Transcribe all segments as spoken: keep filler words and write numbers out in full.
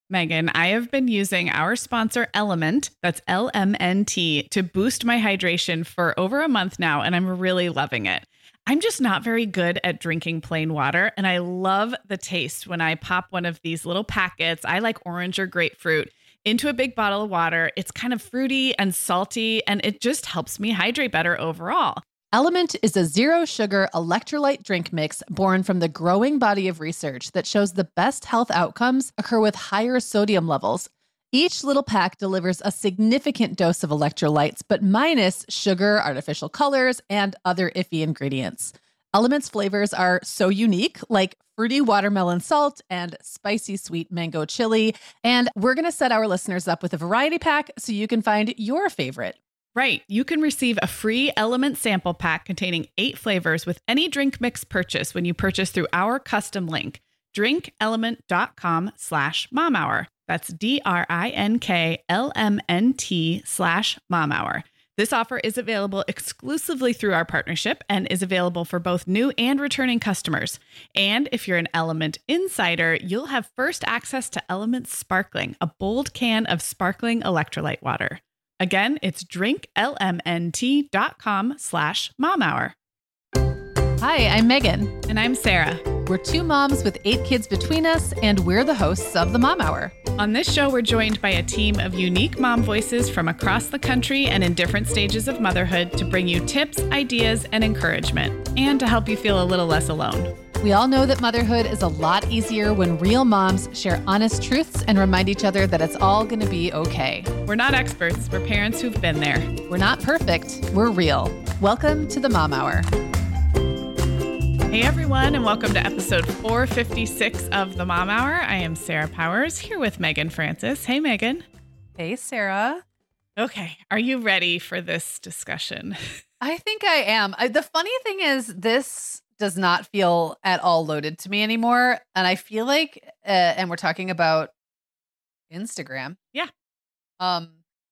Megan, I have been using our sponsor Element, that's L M N T, to boost my hydration for over a month now, and I'm really loving it. I'm just not very good at drinking plain water, and I love the taste when I pop one of these little packets. I like orange or grapefruit into a big bottle of water. It's kind of fruity and salty, and it just helps me hydrate better overall. Element is a zero-sugar electrolyte drink mix born from the growing body of research that shows the best health outcomes occur with higher sodium levels. Each little pack delivers a significant dose of electrolytes, but minus sugar, artificial colors, and other iffy ingredients. Element's flavors are so unique, like fruity watermelon salt and spicy sweet mango chili. And we're going to set our listeners up with a variety pack so you can find your favorite. Right. You can receive a free Element sample pack containing eight flavors with any drink mix purchase when you purchase through our custom link, drinkelement.com slash mom hour. That's D-R-I-N-K-L-M-N-T slash mom hour. This offer is available exclusively through our partnership and is available for both new and returning customers. And if you're an Element insider, you'll have first access to Element Sparkling, a bold can of sparkling electrolyte water. Again, it's drinklmnt.com slash mom hour. Hi, I'm Megan. And I'm Sarah. We're two moms with eight kids between us, and we're the hosts of the Mom Hour. On this show, we're joined by a team of unique mom voices from across the country and in different stages of motherhood to bring you tips, ideas, and encouragement, and to help you feel a little less alone. We all know that motherhood is a lot easier when real moms share honest truths and remind each other that it's all going to be okay. We're not experts. We're parents who've been there. We're not perfect. We're real. Welcome to the Mom Hour. Hey, everyone, and welcome to episode four fifty-six of the Mom Hour. I am Sarah Powers, here with Megan Francis. Hey, Megan. Hey, Sarah. Okay. Are you ready for this discussion? I think I am. I, the funny thing is, this does not feel at all loaded to me anymore. And I feel like, uh, and we're talking about Instagram. Yeah. Um,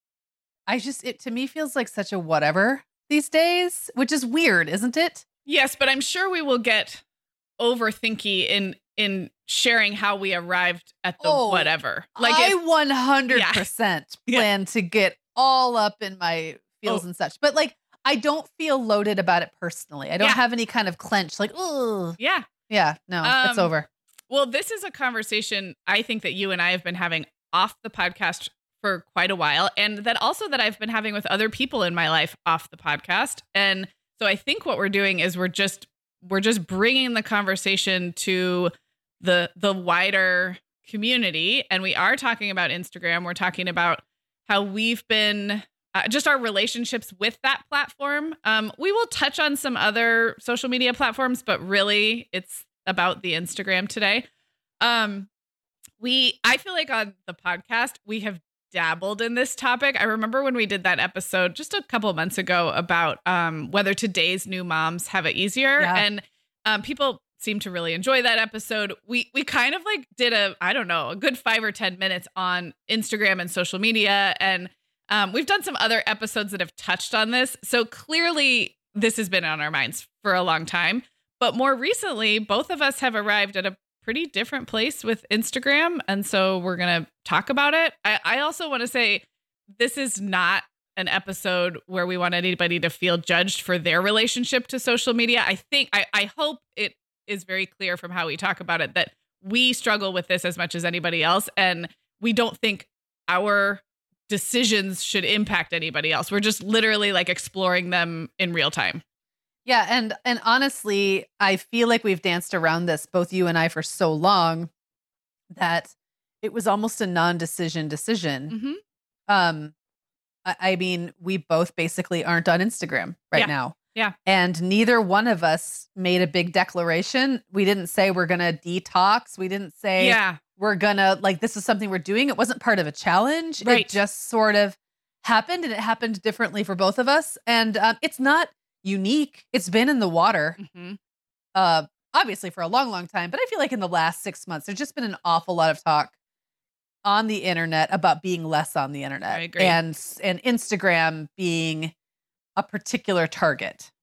I just, it to me feels like such a whatever these days, which is weird, isn't it? Yes, but I'm sure we will get overthinky in in sharing how we arrived at the oh, whatever. Like I if, one hundred percent yeah. plan yeah. to get all up in my feels oh. and such. But like, I don't feel loaded about it personally. I don't yeah. have any kind of clench like, oh, yeah. Yeah, no, um, it's over. Well, this is a conversation I think that you and I have been having off the podcast for quite a while. And that also that I've been having with other people in my life off the podcast. And so I think what we're doing is we're just we're just bringing the conversation to the the wider community. And we are talking about Instagram. We're talking about how we've been uh, just our relationships with that platform. Um, we will touch on some other social media platforms, but really it's about the Instagram today. Um, we I feel like on the podcast, we have dabbled in this topic. I remember when we did that episode just a couple months ago about um, whether today's new moms have it easier. Yeah. And um, people seem to really enjoy that episode. We we kind of like did a, I don't know, a good five or ten minutes on Instagram and social media. And um, we've done some other episodes that have touched on this. So clearly this has been on our minds for a long time. But more recently, both of us have arrived at a pretty different place with Instagram. And so we're going to talk about it. I, I also want to say this is not an episode where we want anybody to feel judged for their relationship to social media. I think, I, I hope it is very clear from how we talk about it that we struggle with this as much as anybody else. And we don't think our decisions should impact anybody else. We're just literally like exploring them in real time. Yeah. And, and honestly, I feel like we've danced around this, both you and I, for so long that it was almost a non-decision decision. Mm-hmm. Um, I, I mean, we both basically aren't on Instagram right yeah. now. Yeah. And neither one of us made a big declaration. We didn't say we're going to detox. We didn't say yeah. we're going to, like, this is something we're doing. It wasn't part of a challenge. Right. It just sort of happened, and it happened differently for both of us. And um, it's not unique. It's been in the water, mm-hmm. uh, obviously for a long, long time. But I feel like in the last six months, there's just been an awful lot of talk on the internet about being less on the internet. I agree. And and Instagram being a particular target.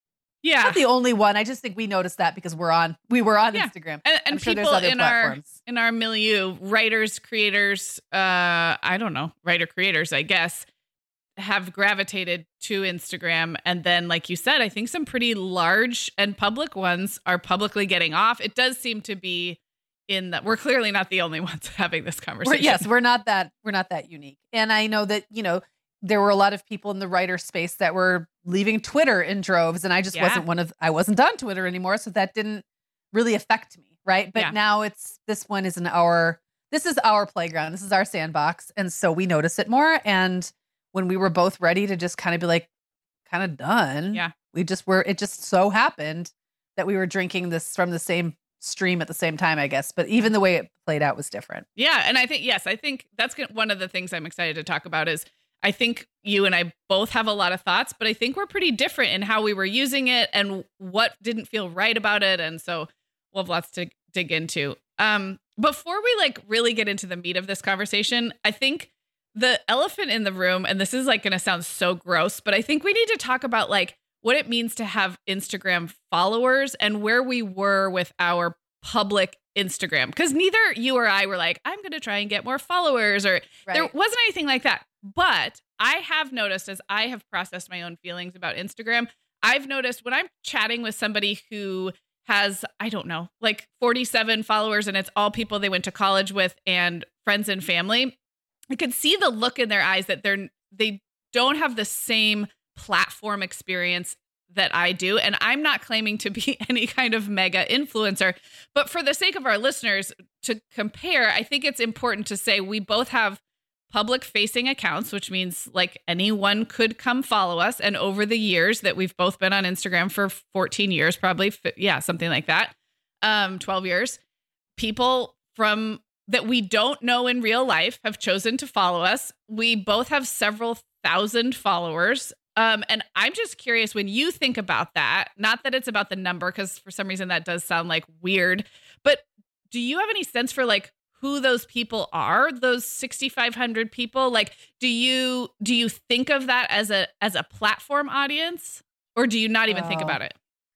Yeah. Not the only one. I just think we noticed that because we're on, we were on Yeah. Instagram. And, and sure people in platforms. our in our milieu, writers, creators, uh, I don't know, writer creators, I guess, have gravitated to Instagram. And then, like you said, I think some pretty large and public ones are publicly getting off. It does seem to be in that we're clearly not the only ones having this conversation. We're, yes, we're not that we're not that unique. And I know that, you know, there were a lot of people in the writer space that were leaving Twitter in droves. And I just Yeah. wasn't one of, I wasn't on Twitter anymore. So that didn't really affect me. Right. But Yeah. now it's, this one is an our, this is our playground. This is our sandbox. And so we notice it more. And when we were both ready to just kind of be like, kind of done. Yeah. We just were, it just so happened that we were drinking this from the same stream at the same time, I guess. But even the way it played out was different. Yeah. And I think, yes, I think that's gonna- one of the things I'm excited to talk about is I think you and I both have a lot of thoughts, but I think we're pretty different in how we were using it and what didn't feel right about it. And so we'll have lots to dig into. Um, before we like really get into the meat of this conversation, I think the elephant in the room, and this is like going to sound so gross, but I think we need to talk about like what it means to have Instagram followers and where we were with our public Instagram. Because neither you or I were like, I'm going to try and get more followers, or Right. there wasn't anything like that. But I have noticed as I have processed my own feelings about Instagram, I've noticed when I'm chatting with somebody who has, I don't know, like forty-seven followers and it's all people they went to college with and friends and family, I could see the look in their eyes that they're, they don't have the same platform experience that I do. And I'm not claiming to be any kind of mega influencer, but for the sake of our listeners to compare, I think it's important to say we both have public facing accounts, which means like anyone could come follow us. And over the years that we've both been on Instagram for fourteen years, probably, yeah, something like that, um, twelve years, people from that we don't know in real life have chosen to follow us. We both have several thousand followers. Um, and I'm just curious when you think about that, not that it's about the number, because for some reason that does sound like weird, but do you have any sense for like who those people are, those sixty-five hundred people? Like, do you, do you think of that as a, as a platform audience, or do you not even Oh. think about it?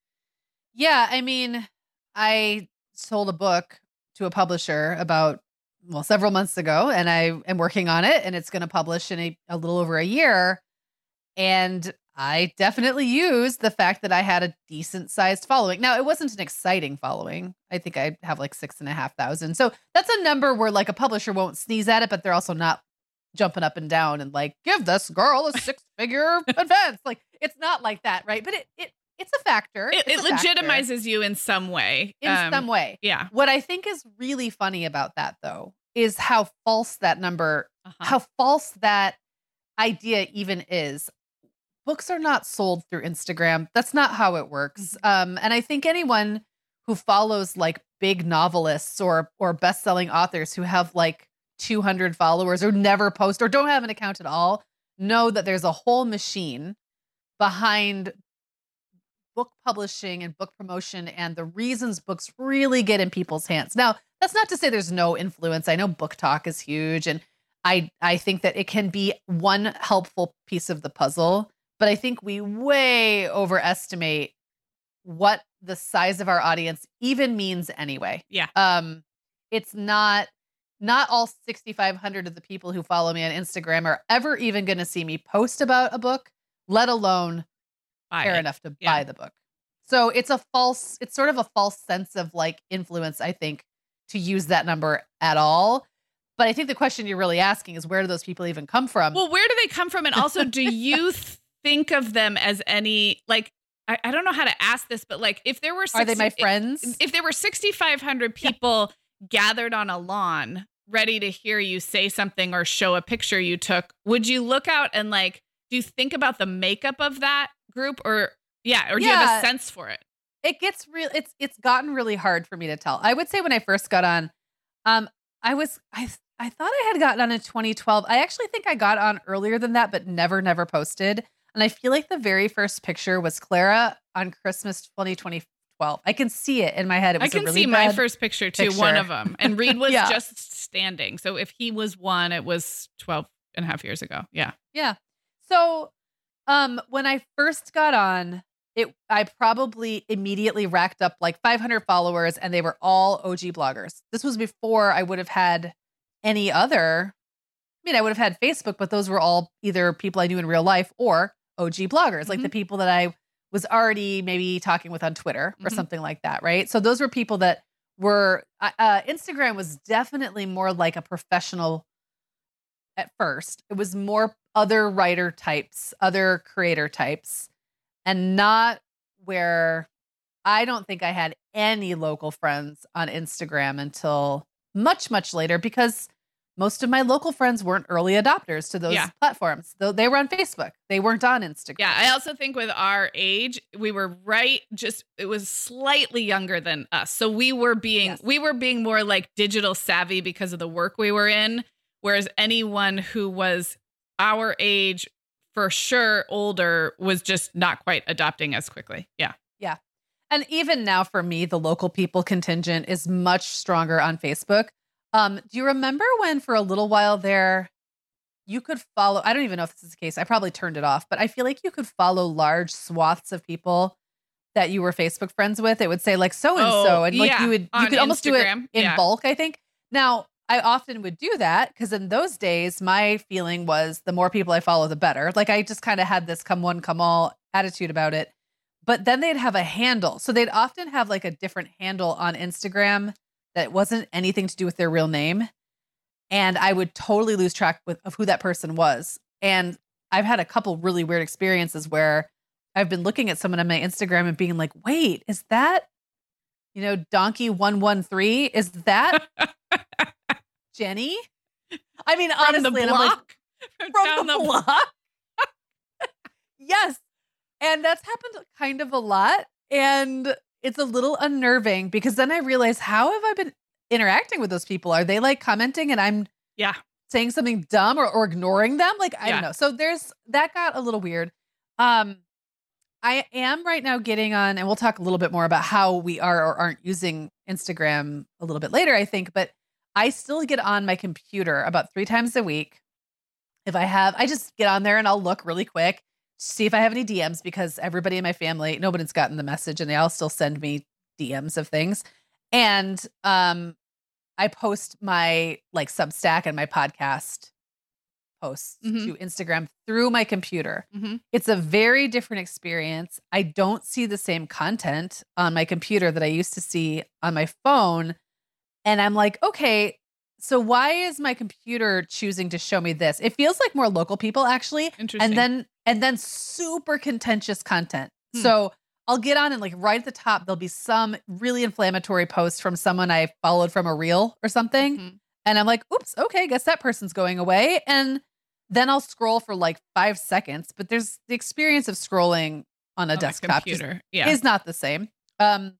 Yeah. I mean, I sold a book to a publisher about, well, several months ago, and I am working on it, and it's going to publish in a, a little over a year. And I definitely used the fact that I had a decent sized following. Now, it wasn't an exciting following. I think I have like six and a half thousand. So that's a number where like a publisher won't sneeze at it, but they're also not jumping up and down and like, give this girl a six figure advance. Like, it's not like that, right? But it, it it's a factor. It, It's it a factor legitimizes you in some way. in Um, some way. Yeah. What I think is really funny about that, though, is how false that number, Uh-huh. how false that idea even is. Books are not sold through Instagram. That's not how it works. Um, and I think anyone who follows like big novelists or or best-selling authors who have like two hundred followers or never post or don't have an account at all know that there's a whole machine behind book publishing and book promotion and the reasons books really get in people's hands. Now, that's not to say there's no influence. I know Book Talk is huge, and I I think that it can be one helpful piece of the puzzle, but I think we way overestimate what the size of our audience even means anyway. Yeah. Um it's not not all sixty-five hundred of the people who follow me on Instagram are ever even going to see me post about a book, let alone Buy care it. enough to Yeah. buy the book. So it's a false, it's sort of a false sense of like influence, I think, to use that number at all. But I think the question you're really asking is where do those people even come from? Well, where do they come from? And also, do you th- think of them as any, like, I, I don't know how to ask this, but like, if there were, Are they my sixty friends? If, if there were sixty-five hundred people gathered on a lawn ready to hear you say something or show a picture you took, would you look out and like, do you think about the makeup of that group, or yeah, or do you have Yeah. a sense for it? It gets real. It's it's gotten really hard for me to tell. I would say when I first got on, um, I was I I thought I had gotten on in twenty twelve. I actually think I got on earlier than that, but never never posted. And I feel like the very first picture was Clara on Christmas twenty twelve. I can see it in my head. It I was can a really see my bad first picture too, one picture. of them. And Reed was Yeah. just standing. So if he was one, it was twelve and a half years ago. Yeah. Yeah. So, um, when I first got on, it I probably immediately racked up like five hundred followers, and they were all O G bloggers. This was before I would have had any other. I mean, I would have had Facebook, but those were all either people I knew in real life or O G bloggers, like Mhm. the people that I was already maybe talking with on Twitter or Mhm. something like that, right? So those were people that were uh, uh, Instagram was definitely more like a professional at first. It was more other writer types, other creator types, and not where I don't think I had any local friends on Instagram until much, much later because most of my local friends weren't early adopters to those Yeah. platforms. Though they were on Facebook. They weren't on Instagram. Yeah, I also think with our age, we were right just it was slightly younger than us. So we were being Yes. we were being more like digital savvy because of the work we were in, whereas anyone who was our age, for sure older, was just not quite adopting as quickly. Yeah. Yeah. And even now for me, the local people contingent is much stronger on Facebook. Um, do you remember when for a little while there, you could follow, I don't even know if this is the case. I probably turned it off, but I feel like you could follow large swaths of people that you were Facebook friends with. It would say like so and so, Oh, and like yeah, you would you on could almost do it Instagram, in yeah. bulk, I think. Now, I often would do that because in those days, my feeling was the more people I follow, the better. Like I just kind of had this come one, come all attitude about it. But then they'd have a handle. So they'd often have like a different handle on Instagram that wasn't anything to do with their real name. And I would totally lose track with, of who that person was. And I've had a couple really weird experiences where I've been looking at someone on my Instagram and being like, wait, is that, you know, Donkey one one three? Is that Jenny? I mean, From honestly, the and I'm like, block. From, from down the block. Yes. And that's happened kind of a lot. And it's a little unnerving because then I realize, how have I been interacting with those people? Are they like commenting and I'm Yeah. saying something dumb or, or ignoring them? Like, I Yeah. don't know. So there's that got a little weird. Um, I am right now getting on, and we'll talk a little bit more about how we are or aren't using Instagram a little bit later, I think, but I still get on my computer about three times a week. If I have, I just get on there and I'll look really quick, see if I have any D Ms because everybody in my family, nobody's gotten the message and they all still send me D Ms of things. And um, I post my like Substack and my podcast posts Mhm. to Instagram through my computer. hmm It's a very different experience. I don't see the same content on my computer that I used to see on my phone. And I'm like, okay, so why is my computer choosing to show me this? It feels like more local people actually. Interesting. And then and then super contentious content. Hmm. So I'll get on and like right at the top, there'll be some really inflammatory post from someone I followed from a reel or something. Mhm. And I'm like, oops, okay, guess that person's going away. And then I'll scroll for like five seconds. But there's the experience of scrolling on a On the desktop just computer. Yeah. is not the same. Um,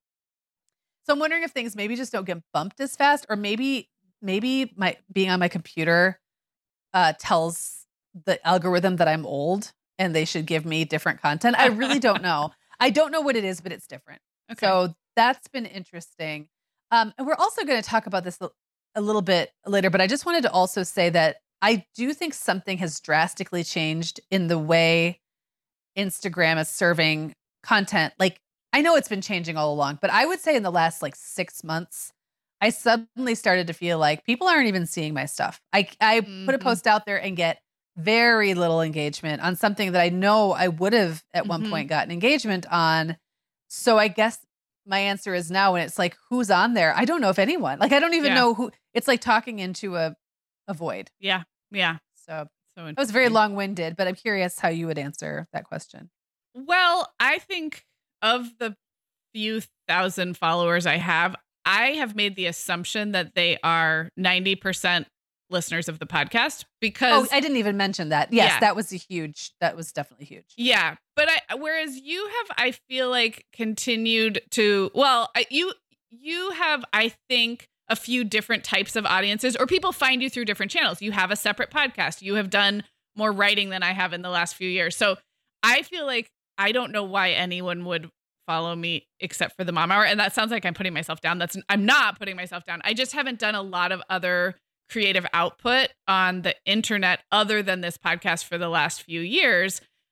so I'm wondering if things maybe just don't get bumped as fast, or maybe maybe my being on my computer uh, tells the algorithm that I'm old and they should give me different content. I really don't know. I don't know what it is, but it's different. Okay. So that's been interesting. Um, and we're also going to talk about this a- a little bit later, but I just wanted to also say that I do think something has drastically changed in the way Instagram is serving content. Like, I know it's been changing all along, but I would say in the last like six months, I suddenly started to feel like people aren't even seeing my stuff. I, I put a Mhm. post out there and get very little engagement on something that I know I would have at one Mhm. point gotten engagement on. So I guess my answer is now, when it's like, who's on there? I don't know if anyone, like, I don't even Yeah. know who. It's like talking into a, a void. Yeah. Yeah. So So that was very interesting. long winded, but I'm curious how you would answer that question. Well, I think of the few thousand followers I have, I have made the assumption that they are ninety percent listeners of the podcast Oh, because I didn't even mention that. Yes, Yeah. that was a huge, that was definitely huge. yeah, but I whereas you have I feel like continued to well, I, you you have I think a few different types of audiences, or people find you through different channels. You have a separate podcast. You have done more writing than I have in the last few years. So I feel like I don't know why anyone would follow me except for the Mom Hour. And that sounds like I'm putting myself down. That's I'm not putting myself down. I just haven't done a lot of other creative output on the internet other than this podcast for the last few years.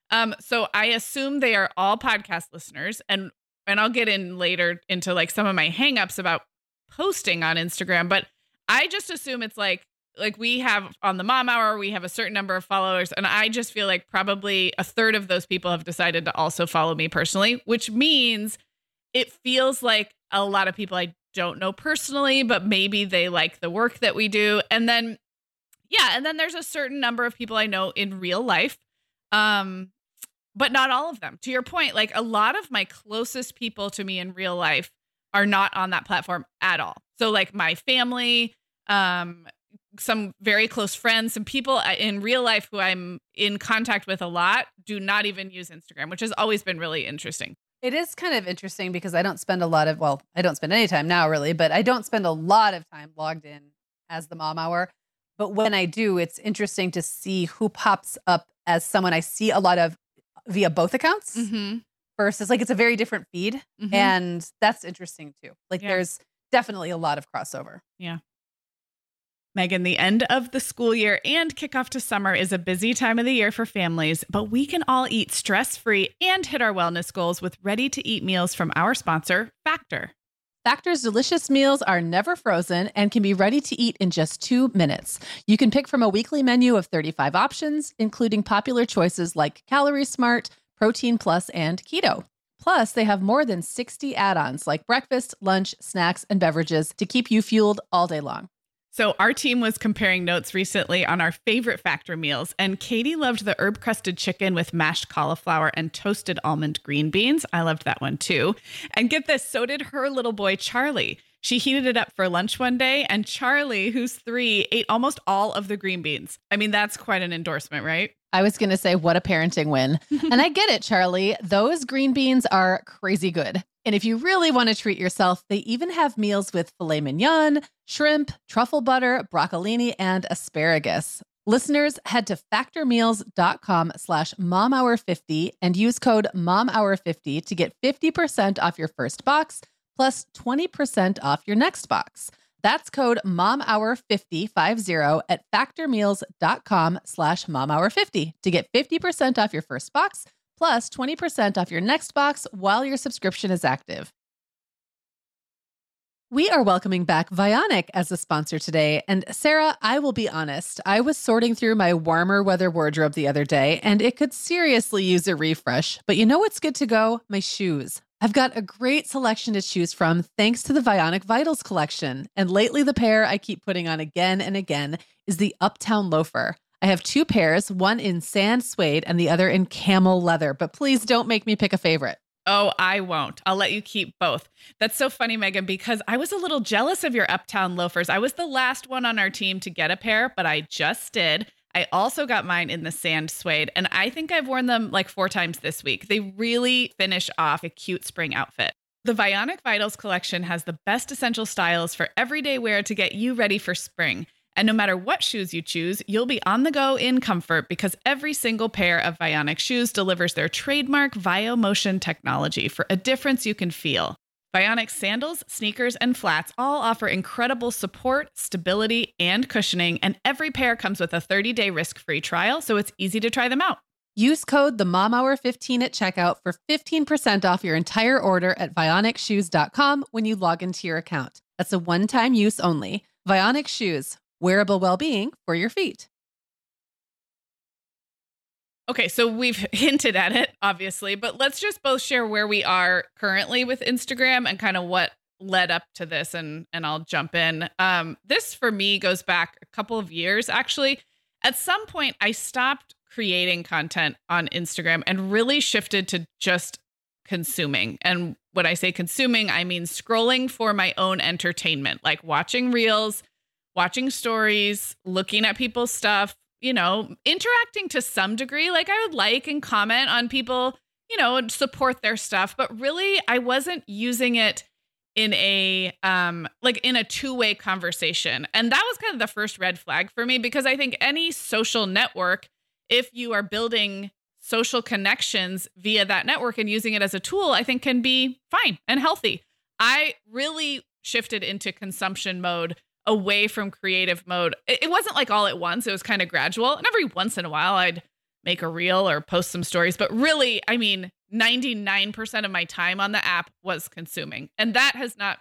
Um, so I assume they are all podcast listeners, and and I'll get in later into like some of my hangups about posting on Instagram, but I just assume it's like like we have on the Mom Hour, we have a certain number of followers, and I just feel like probably a third of those people have decided to also follow me personally, which means it feels like a lot of people I don't know personally, but maybe they like the work that we do. And then yeah, and then there's a certain number of people I know in real life. Um But not all of them. To your point, like a lot of my closest people to me in real life are not on that platform at all. So like my family, um, some very close friends, some people in real life who I'm in contact with a lot do not even use Instagram, which has always been really interesting. It is kind of interesting because I don't spend a lot of, well, I don't spend any time now really, but I don't spend a lot of time logged in as the Mom Hour. But when I do, it's interesting to see who pops up as someone I see a lot of via both accounts mm-hmm. versus like it's a very different feed. Mm-hmm. And that's interesting too. Like yeah. there's definitely a lot of crossover. Yeah. Megan, the end of the school year and kickoff to summer is a busy time of the year for families, but we can all eat stress-free and hit our wellness goals with ready-to-eat meals from our sponsor, Factor. Factor's delicious meals are never frozen and can be ready to eat in just two minutes. You can pick from a weekly menu of thirty-five options, including popular choices like Calorie Smart, Protein Plus, and Keto. Plus, they have more than sixty add-ons like breakfast, lunch, snacks, and beverages to keep you fueled all day long. So our team was comparing notes recently on our favorite Factor meals, and Katie loved the herb-crusted chicken with mashed cauliflower and toasted almond green beans. I loved that one too. And get this, so did her little boy, Charlie. She heated it up for lunch one day, and Charlie, who's three, ate almost all of the green beans. I mean, that's quite an endorsement, right? I was going to say, what a parenting win. And I get it, Charlie. Those green beans are crazy good. And if you really want to treat yourself, they even have meals with filet mignon, shrimp, truffle butter, broccolini, and asparagus. Listeners, head to factormeals.com slash momhour50 and use code momhour fifty to get fifty percent off your first box plus twenty percent off your next box. That's code momhour50, five zero, at factormeals.com slash momhour50 to get fifty percent off your first box plus twenty percent off your next box while your subscription is active. We are welcoming back Vionic as a sponsor today. And Sarah, I will be honest, I was sorting through my warmer weather wardrobe the other day, and it could seriously use a refresh. But you know what's good to go? My shoes. I've got a great selection to choose from thanks to the Vionic Vitals collection. And lately, the pair I keep putting on again and again is the Uptown Loafer. I have two pairs, one in sand suede and the other in camel leather, but please don't make me pick a favorite. Oh, I won't. I'll let you keep both. That's so funny, Megan, because I was a little jealous of your Uptown loafers. I was the last one on our team to get a pair, but I just did. I also got mine in the sand suede, and I think I've worn them like four times this week. They really finish off a cute spring outfit. The Vionic Vitals collection has the best essential styles for everyday wear to get you ready for spring. And no matter what shoes you choose, you'll be on the go in comfort because every single pair of Vionic shoes delivers their trademark VioMotion technology for a difference you can feel. Vionic sandals, sneakers, and flats all offer incredible support, stability, and cushioning, and every pair comes with a thirty-day risk-free trial, so it's easy to try them out. Use code the mom hour fifteen at checkout for fifteen percent off your entire order at vionic shoes dot com when you log into your account. That's a one-time use only. Vionic Shoes. Wearable well-being for your feet. Okay, so we've hinted at it, obviously, but let's just both share where we are currently with Instagram and kind of what led up to this, and and I'll jump in. Um, this, for me, goes back a couple of years, actually. At some point, I stopped creating content on Instagram and really shifted to just consuming. And when I say consuming, I mean scrolling for my own entertainment, like watching reels, watching stories, looking at people's stuff, you know, interacting to some degree. Like I would like and comment on people, you know, and support their stuff. But really, I wasn't using it in a um like in a two-way conversation. And that was kind of the first red flag for me, because I think any social network, if you are building social connections via that network and using it as a tool, I think can be fine and healthy. I really shifted into consumption mode, away from creative mode. It wasn't like all at once. It was kind of gradual. And every once in a while, I'd make a reel or post some stories. But really, I mean, ninety-nine percent of my time on the app was consuming. And that has not,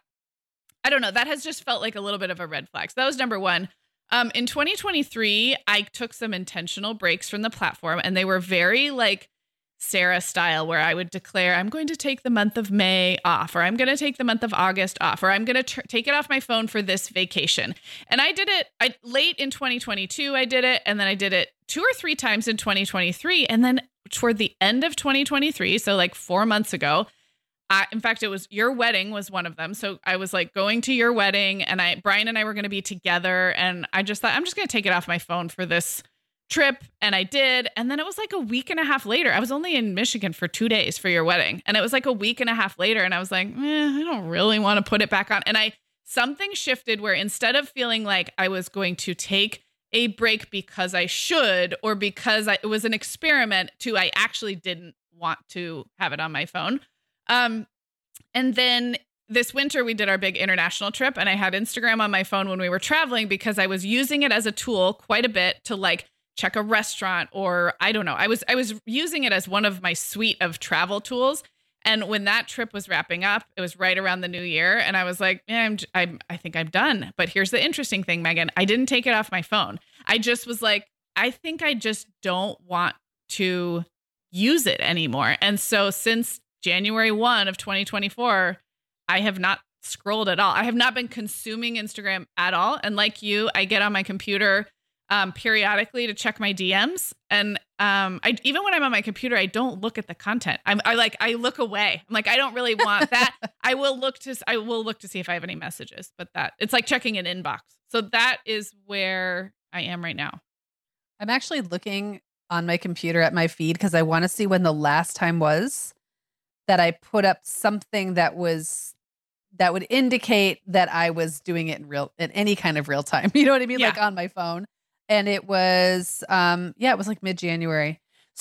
I don't know, that has just felt like a little bit of a red flag. So that was number one. Um, in twenty twenty-three, I took some intentional breaks from the platform, and they were very like Sarah style, where I would declare, I'm going to take the month of May off, or I'm going to take the month of August off, or I'm going to tr- take it off my phone for this vacation. And I did it I, late in twenty twenty-two. I did it. And then I did it two or three times in twenty twenty-three. And then toward the end of twenty twenty-three, so like four months ago, I, in fact, it was your wedding was one of them. So I was like going to your wedding, and I, Brian and I were going to be together. And I just thought, I'm just going to take it off my phone for this trip. And I did. And then it was like a week and a half later. I was only in Michigan for two days for your wedding. And it was like a week and a half later. And I was like, eh, I don't really want to put it back on. And I, something shifted where instead of feeling like I was going to take a break because I should, or because I, it was an experiment, to I actually didn't want to have it on my phone. Um, and then this winter we did our big international trip, and I had Instagram on my phone when we were traveling because I was using it as a tool quite a bit to like check a restaurant, or I don't know. I was, I was using it as one of my suite of travel tools. And when that trip was wrapping up, it was right around the new year. And I was like, yeah, I'm, I'm, I think I'm done. But here's the interesting thing, Megan, I didn't take it off my phone. I just was like, I think I just don't want to use it anymore. And so since January first of twenty twenty-four, I have not scrolled at all. I have not been consuming Instagram at all. And like you, I get on my computer um, periodically to check my D Ms. And um, I, even when I'm on my computer, I don't look at the content. I'm I like, I look away. I'm like, I don't really want that. I will look to, I will look to see if I have any messages, but that it's like checking an inbox. So that is where I am right now. I'm actually looking on my computer at my feed because I want to see when the last time was that I put up something that was that would indicate that I was doing it in real in any kind of real time. You know what I mean? Yeah. Like on my phone. And it was um yeah, it was like mid-January.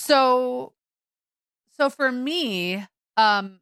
So so for me, um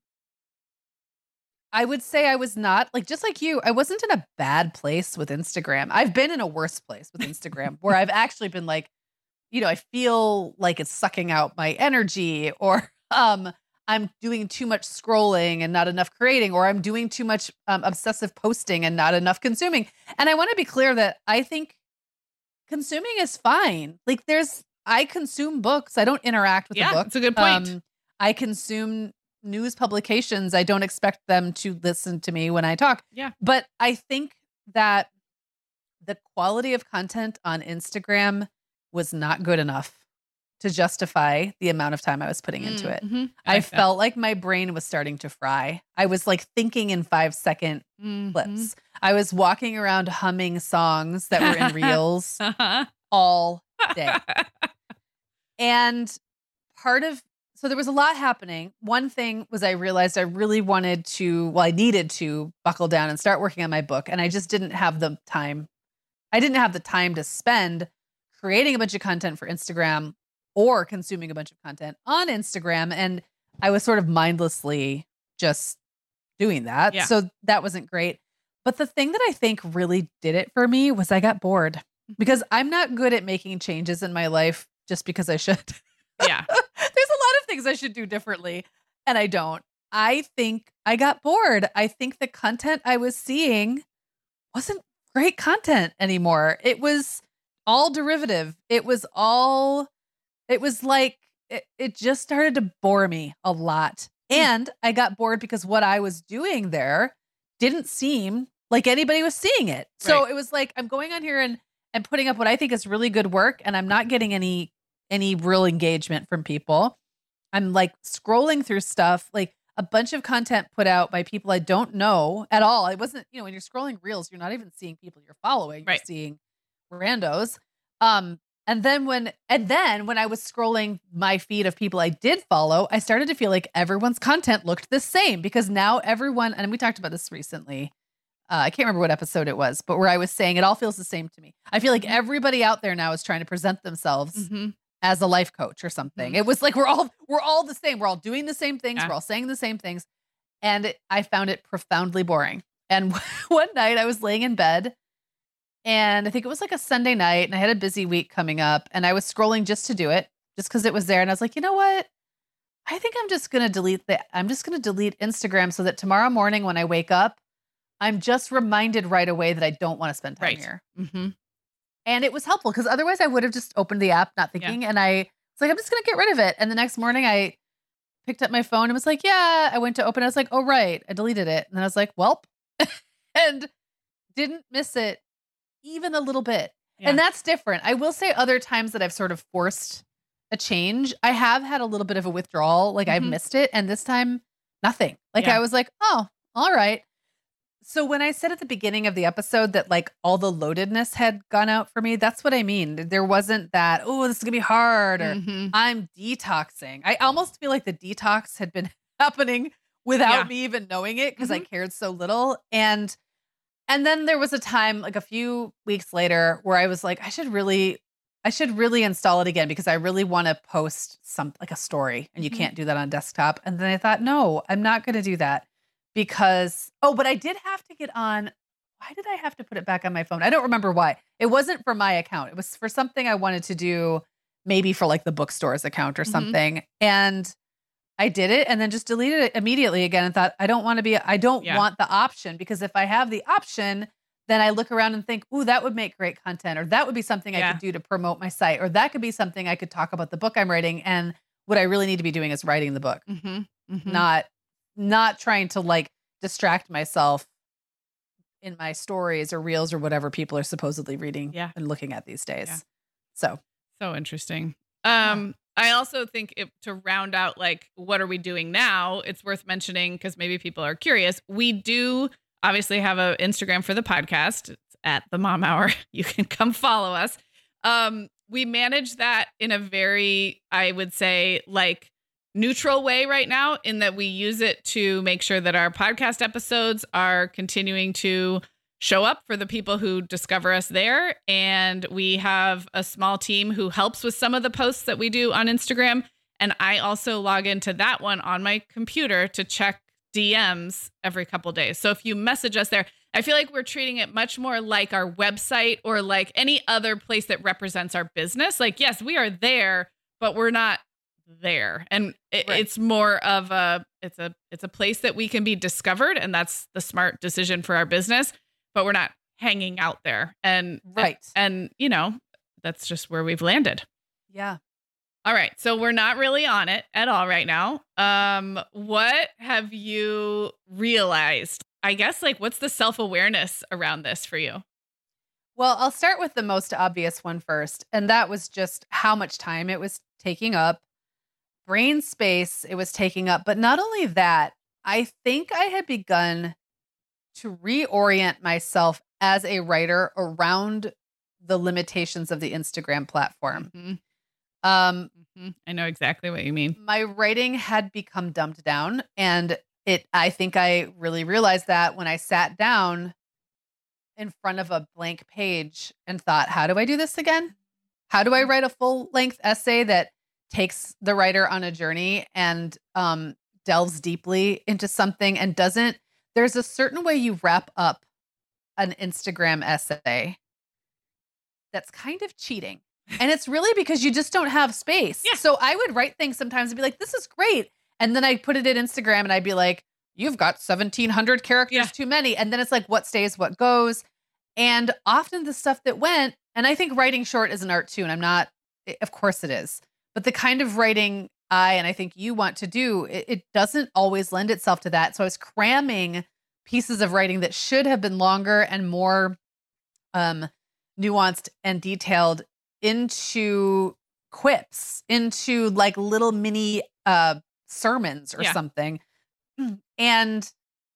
I would say I was not like just like you, I wasn't in a bad place with Instagram. I've been in a worse place with Instagram where I've actually been like, you know, I feel like it's sucking out my energy, or um I'm doing too much scrolling and not enough creating, or I'm doing too much um, obsessive posting and not enough consuming. And I want to be clear that I think consuming is fine. Like there's, I consume books. I don't interact with yeah, the book. That's a good point. Um, I consume news publications. I don't expect them to listen to me when I talk. Yeah. But I think that the quality of content on Instagram was not good enough to justify the amount of time I was putting into it. Mm-hmm. I, I like felt like my brain was starting to fry. I was like thinking in five second mm-hmm. clips. I was walking around humming songs that were in reels uh-huh. all day. And part of, so there was a lot happening. One thing was I realized I really wanted to, well, I needed to buckle down and start working on my book. And I just didn't have the time. I didn't have the time to spend creating a bunch of content for Instagram or consuming a bunch of content on Instagram. And I was sort of mindlessly just doing that. Yeah. So that wasn't great. But the thing that I think really did it for me was I got bored because I'm not good at making changes in my life just because I should. Yeah. There's a lot of things I should do differently, and I don't. I think I got bored. I think the content I was seeing wasn't great content anymore. It was all derivative. It was all, it was like, it, it just started to bore me a lot. And I got bored because what I was doing there didn't seem like anybody was seeing it. So Right. it was like, I'm going on here and, and putting up what I think is really good work, and I'm not getting any, any real engagement from people. I'm like scrolling through stuff, like a bunch of content put out by people I don't know at all. I wasn't, you know, when you're scrolling reels, you're not even seeing people you're following, Right. you're seeing randos. Um, and then when, and then when I was scrolling my feed of people I did follow, I started to feel like everyone's content looked the same because now everyone, and we talked about this recently. Uh, I can't remember what episode it was, but where I was saying it all feels the same to me. I feel like everybody out there now is trying to present themselves Mm-hmm. as a life coach or something. Mhm. It was like we're all we're all the same. We're all doing the same things. Yeah. We're all saying the same things. And it, I found it profoundly boring. And one night I was laying in bed, and I think it was like a Sunday night, and I had a busy week coming up, and I was scrolling just to do it. just because it was there. And I was like, you know what? I think I'm just going to delete the, I'm just going to delete Instagram so that tomorrow morning when I wake up, I'm just reminded right away that I don't want to spend time Right. here. Mm-hmm. And it was helpful because otherwise I would have just opened the app, not thinking. Yeah. And I was like, I'm just going to get rid of it. And the next morning I picked up my phone and was like, yeah, I went to open it. I was like, oh, right. I deleted it. And then I was like, welp, and didn't miss it even a little bit. Yeah. And that's different. I will say other times that I've sort of forced a change, I have had a little bit of a withdrawal. Like mm-hmm. I've missed it. And this time, nothing. Like yeah. I was like, oh, all right. So when I said at the beginning of the episode that like all the loadedness had gone out for me, that's what I mean. There wasn't that, oh, this is gonna be hard, or mm-hmm. I'm detoxing. I almost feel like the detox had been happening without yeah. me even knowing it because mm-hmm. I cared so little. And and then there was a time like a few weeks later where I was like, I should really, I should really install it again because I really want to post some like a story, and you mm-hmm. can't do that on desktop. And then I thought, no, I'm not going to do that. Because, oh, but I did have to get on. Why did I have to put it back on my phone? I don't remember why. It wasn't for my account. It was for something I wanted to do, maybe for like the bookstore's account or mm-hmm. something. And I did it and then just deleted it immediately again and thought, I don't want to be, I don't yeah. want the option, because if I have the option, then I look around and think, ooh, that would make great content, or that would be something yeah. I could do to promote my site, or that could be something I could talk about the book I'm writing. And what I really need to be doing is writing the book, mm-hmm. Mm-hmm. not Not trying to like distract myself in my stories or reels or whatever people are supposedly reading yeah. and looking at these days. Yeah. So, so interesting. Um, I also think if, to round out, like, what are we doing now? It's worth mentioning because maybe people are curious. We do obviously have an Instagram for the podcast. It's at the Mom Hour. You can come follow us. Um, we manage that in a very, I would say, like, neutral way right now, in that we use it to make sure that our podcast episodes are continuing to show up for the people who discover us there. And we have a small team who helps with some of the posts that we do on Instagram. And I also log into that one on my computer to check D Ms every couple days. So if you message us there, I feel like we're treating it much more like our website or like any other place that represents our business. Like, yes, we are there, but we're not there. And it, right. it's more of a, it's a, it's a place that we can be discovered. And that's the smart decision for our business, but we're not hanging out there. And, right. And, and you know, that's just where we've landed. Yeah. All right. So we're not really on it at all right now. Um, what have you realized? I guess, like, what's the self-awareness around this for you? Well, I'll start with the most obvious one first. And that was just how much time it was taking up. Brain space it was taking up. But not only that, I think I had begun to reorient myself as a writer around the limitations of the Instagram platform. Mm-hmm. Um, mm-hmm. I know exactly what you mean. My writing had become dumbed down, and it, I think I really realized that when I sat down in front of a blank page and thought, how do I do this again? How do I write a full length essay that takes the writer on a journey and um, delves deeply into something and doesn't, there's a certain way you wrap up an Instagram essay that's kind of cheating. And it's really because you just don't have space. Yeah. So I would write things sometimes and be like, this is great. And then I put it in Instagram and I'd be like, you've got seventeen hundred characters yeah. too many. And then it's like, what stays, what goes. And often the stuff that went, and I think writing short is an art too. And I'm not, of course it is. But the kind of writing I, and I think you want to do, it, it doesn't always lend itself to that. So I was cramming pieces of writing that should have been longer and more um, nuanced and detailed into quips, into like little mini uh, sermons or yeah. something. And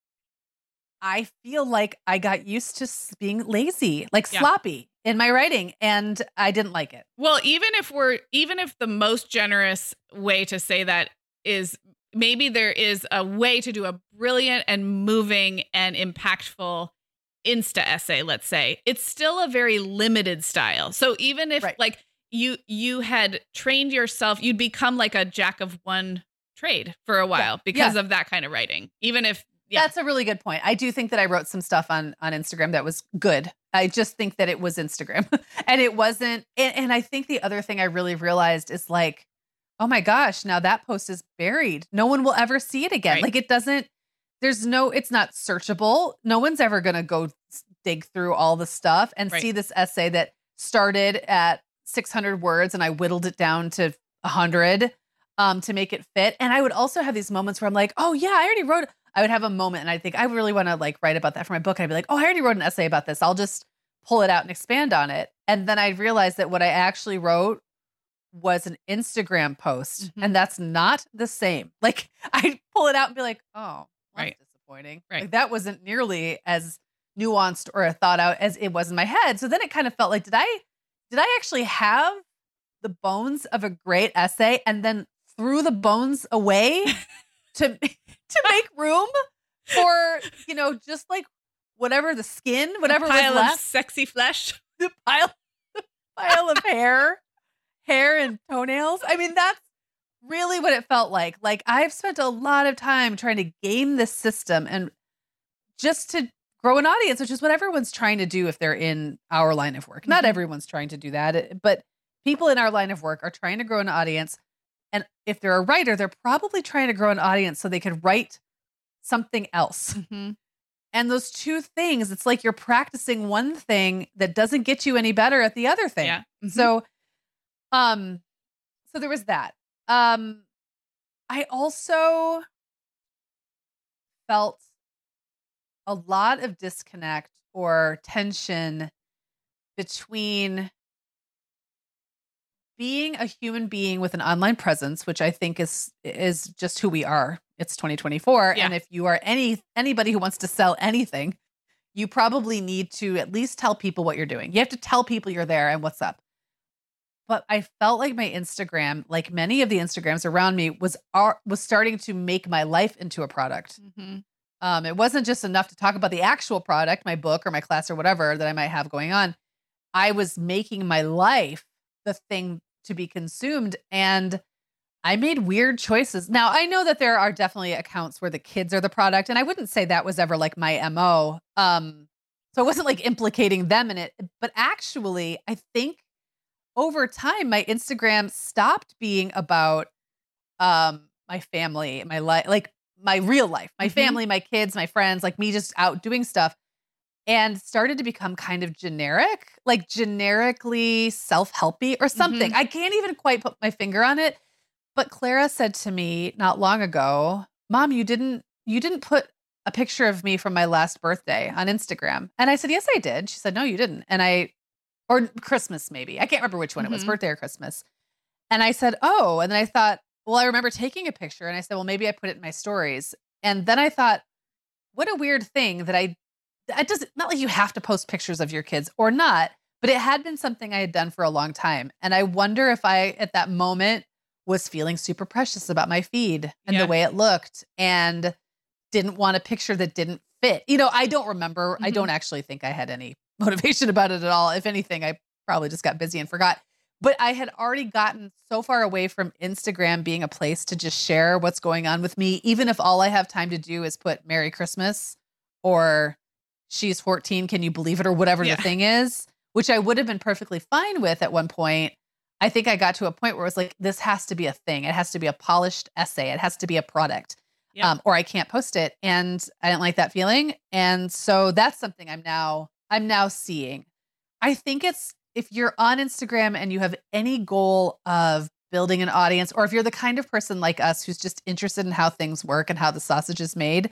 I feel like I got used to being lazy, like yeah. sloppy in my writing, and I didn't like it. Well, even if we're, even if the most generous way to say that is maybe there is a way to do a brilliant and moving and impactful Insta essay, let's say, it's still a very limited style. So even if right. like you, you had trained yourself, you'd become like a jack of one trade for a while yeah. because yeah. of that kind of writing. Even if, yeah. That's a really good point. I do think that I wrote some stuff on, on Instagram that was good I just think that it was Instagram and it wasn't. And, and I think the other thing I really realized is like, oh my gosh, now that post is buried. No one will ever see it again. Right. Like it doesn't, there's no, it's not searchable. No one's ever going to go dig through all the stuff and Right. see this essay that started at six hundred words and I whittled it down to one hundred um, to make it fit. And I would also have these moments where I'm like, oh yeah, I already wrote, I would have a moment and I think I really want to like write about that for my book. And I'd be like, oh, I already wrote an essay about this. I'll just pull it out and expand on it. And then I realized that what I actually wrote was an Instagram post Mhm. and that's not the same. Like I'd pull it out and be like, oh, that's Right. disappointing. Right. Like that wasn't nearly as nuanced or thought out as it was in my head. So then it kind of felt like, did I, did I actually have the bones of a great essay and then threw the bones away to, to make room for, you know, just like whatever the skin, whatever A pile was of left, sexy flesh. the pile, the pile of hair, hair and toenails. I mean, that's really what it felt like. Like I've spent a lot of time trying to game this system and just to grow an audience, which is what everyone's trying to do if they're in our line of work. Not Mhm. everyone's trying to do that, it- but people in our line of work are trying to grow an audience. And if they're a writer, they're probably trying to grow an audience so they could write something else. Mhm. And those two things, it's like you're practicing one thing that doesn't get you any better at the other thing. Yeah. Mhm. So, um, so there was that. Um, I also felt a lot of disconnect or tension between being a human being with an online presence, which I think is is just who we are. It's twenty twenty-four, Yeah. and if you are any anybody who wants to sell anything, you probably need to at least tell people what you're doing. You have to tell people you're there and what's up. But I felt like my Instagram, like many of the Instagrams around me, was ar- was starting to make my life into a product. Mhm. Um, it wasn't just enough to talk about the actual product, my book or my class or whatever that I might have going on. I was making my life the thing to be consumed. And I made weird choices. Now, I know that there are definitely accounts where the kids are the product, and I wouldn't say that was ever like my M O. Um, so it wasn't like implicating them in it. But actually, I think over time, my Instagram stopped being about um, my family, my life, like my real life, my Mhm. family, my kids, my friends, like me just out doing stuff, and started to become kind of generic, like generically self-helpy or something. I can't even quite put my finger on it. But Clara said to me not long ago, "Mom, you didn't you didn't put a picture of me from my last birthday on Instagram." And I said, "Yes, I did." She said, "No, you didn't." And I or Christmas maybe. I can't remember which one it was, Mhm. birthday or Christmas. And I said, "Oh." And then I thought, well, I remember taking a picture and I said, well, maybe I put it in my stories. And then I thought, what a weird thing that I, it doesn't, not like you have to post pictures of your kids or not, but it had been something I had done for a long time. And I wonder if I, at that moment, was feeling super precious about my feed and Yeah. the way it looked and didn't want a picture that didn't fit. You know, I don't remember. I Mhm. don't actually think I had any motivation about it at all. If anything, I probably just got busy and forgot. But I had already gotten so far away from Instagram being a place to just share what's going on with me, even if all I have time to do is put Merry Christmas or she's fourteen, can you believe it, or whatever Yeah. the thing is, which I would have been perfectly fine with at one point. I think I got to a point where it was like, this has to be a thing. It has to be a polished essay. It has to be a product. Yep. Um, or I can't post it. And I didn't like that feeling. And so that's something I'm now, I'm now seeing. I think it's, if you're on Instagram and you have any goal of building an audience, or if you're the kind of person like us who's just interested in how things work and how the sausage is made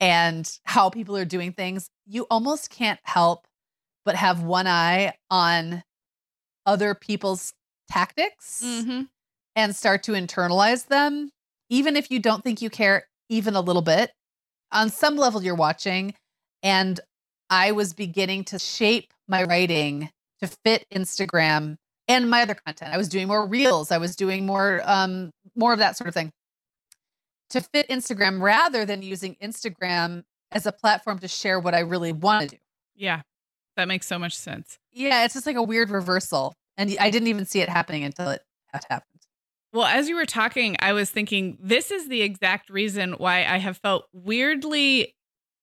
and how people are doing things, you almost can't help but have one eye on other people's tactics Mhm. and start to internalize them, even if you don't think you care even a little bit. On some level, you're watching. And I was beginning to shape my writing to fit Instagram and my other content. I was doing more reels. I was doing more, um, more of that sort of thing to fit Instagram rather than using Instagram as a platform to share what I really want to do. Yeah. That makes so much sense. Yeah, it's just like a weird reversal. And I didn't even see it happening until it had happened. Well, as you were talking, I was thinking this is the exact reason why I have felt weirdly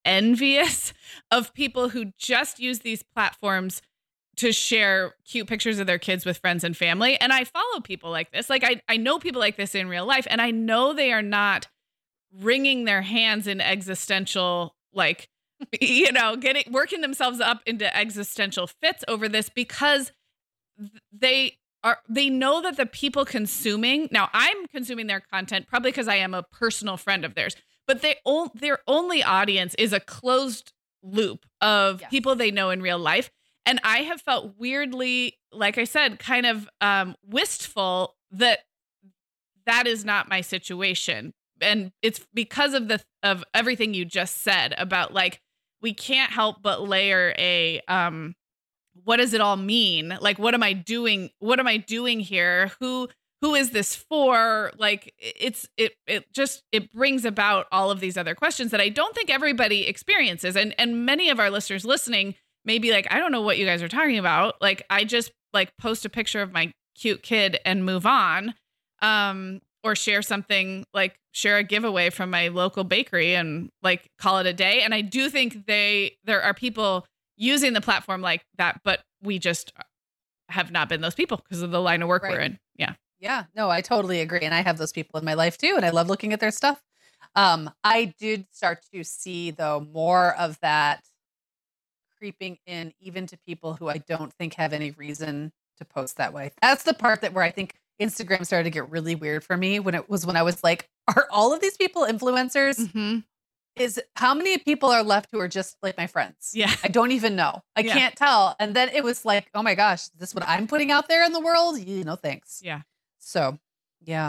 envious of people who just use these platforms to share cute pictures of their kids with friends and family. And I follow people like this. Like I, I know people like this in real life, and I know they are not wringing their hands in existential, like, you know, getting, working themselves up into existential fits over this, because they are, they know that the people consuming, now I'm consuming their content probably because I am a personal friend of theirs, but they o- their only audience is a closed loop of yes. people they know in real life. And I have felt weirdly, like I said, kind of um, wistful that that is not my situation. And it's because of the of everything you just said about, like, we can't help but layer a um, what does it all mean? Like, what am I doing? What am I doing here? Who who is this for? Like, it's it it just it brings about all of these other questions that I don't think everybody experiences. And and many of our listeners listening may be like, I don't know what you guys are talking about. Like, I just like post a picture of my cute kid and move on. Um, or share something, like share a giveaway from my local bakery and like call it a day. And I do think they, there are people using the platform like that, but we just have not been those people because of the line of work right. we're in. Yeah. Yeah, no, I totally agree. And I have those people in my life too. And I love looking at their stuff. Um, I did start to see though more of that creeping in, even to people who I don't think have any reason to post that way. That's the part that where I think Instagram started to get really weird for me, when it was when I was like, are all of these people influencers? Mm-hmm. Is how many people are left who are just like my friends? Yeah. I don't even know. I yeah. can't tell. And then it was like, oh my gosh, is this what I'm putting out there in the world? You know, thanks. Yeah. So, yeah.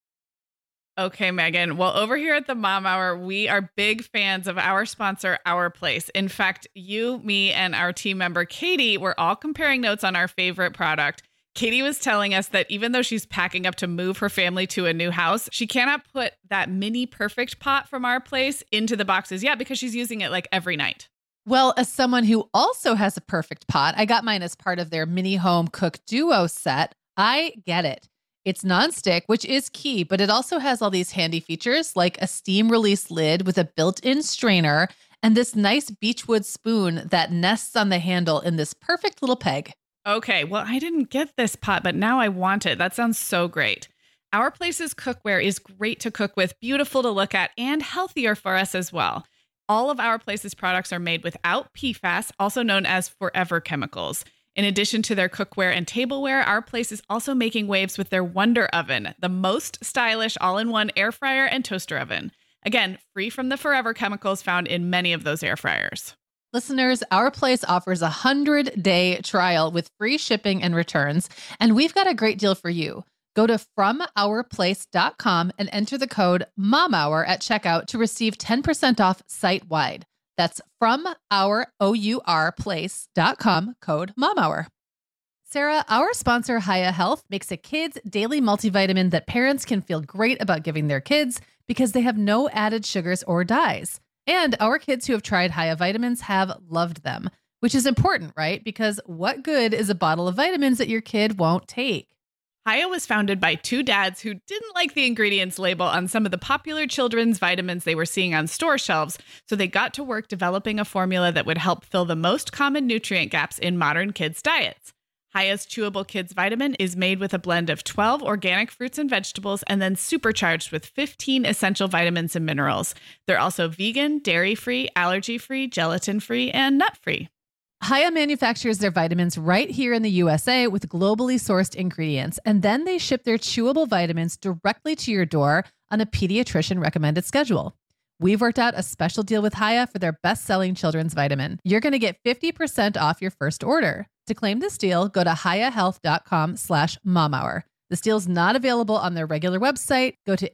Okay, Megan. Well, over here at the Mom Hour, we are big fans of our sponsor, Our Place. In fact, you, me, and our team member, Katie, were all comparing notes on our favorite product. Katie was telling us that even though she's packing up to move her family to a new house, she cannot put that mini perfect pot from Our Place into the boxes yet because she's using it like every night. Well, as someone who also has a perfect pot, I got mine as part of their mini home cook duo set. I get it. It's nonstick, which is key, but it also has all these handy features like a steam release lid with a built-in strainer and this nice beechwood spoon that nests on the handle in this perfect little peg. Okay, well, I didn't get this pot, but now I want it. That sounds so great. Our Place's cookware is great to cook with, beautiful to look at, and healthier for us as well. All of Our Place's products are made without P FAS, also known as forever chemicals. In addition to their cookware and tableware, Our Place is also making waves with their Wonder Oven, the most stylish all-in-one air fryer and toaster oven. Again, free from the forever chemicals found in many of those air fryers. Listeners, Our Place offers a hundred-day trial with free shipping and returns, and we've got a great deal for you. Go to from our place dot com and enter the code MOMHOUR at checkout to receive ten percent off site-wide. That's from our O U R place dot com, code MOMHOUR. Sarah, our sponsor, Hiya Health, makes a kid's daily multivitamin that parents can feel great about giving their kids because they have no added sugars or dyes. And our kids who have tried Hiya vitamins have loved them, which is important, right? Because what good is a bottle of vitamins that your kid won't take? Hiya was founded by two dads who didn't like the ingredients label on some of the popular children's vitamins they were seeing on store shelves, so they got to work developing a formula that would help fill the most common nutrient gaps in modern kids' diets. Hiya's Chewable Kids Vitamin is made with a blend of twelve organic fruits and vegetables and then supercharged with fifteen essential vitamins and minerals. They're also vegan, dairy-free, allergy-free, gelatin-free, and nut-free. Hiya manufactures their vitamins right here in the U S A with globally sourced ingredients, and then they ship their chewable vitamins directly to your door on a pediatrician recommended schedule. We've worked out a special deal with Hiya for their best-selling children's vitamin. You're going to get fifty percent off your first order. To claim this deal, go to hiya health dot com slash mom hour. This deal is not available on their regular website. Go to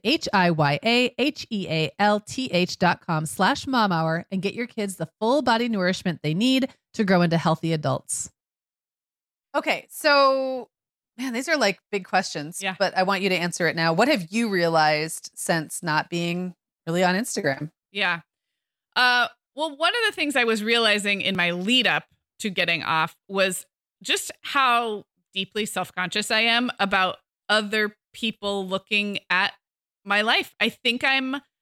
H-I-Y-A-H-E-A-L-T-H dot com slash mom hour and get your kids the full body nourishment they need to grow into healthy adults. Okay, so man, these are like big questions, yeah. but I want you to answer it now. What have you realized since not being really on Instagram? Yeah. Uh, well, one of the things I was realizing in my lead up to getting off was just how deeply self-conscious I am about other people looking at my life. I think I'm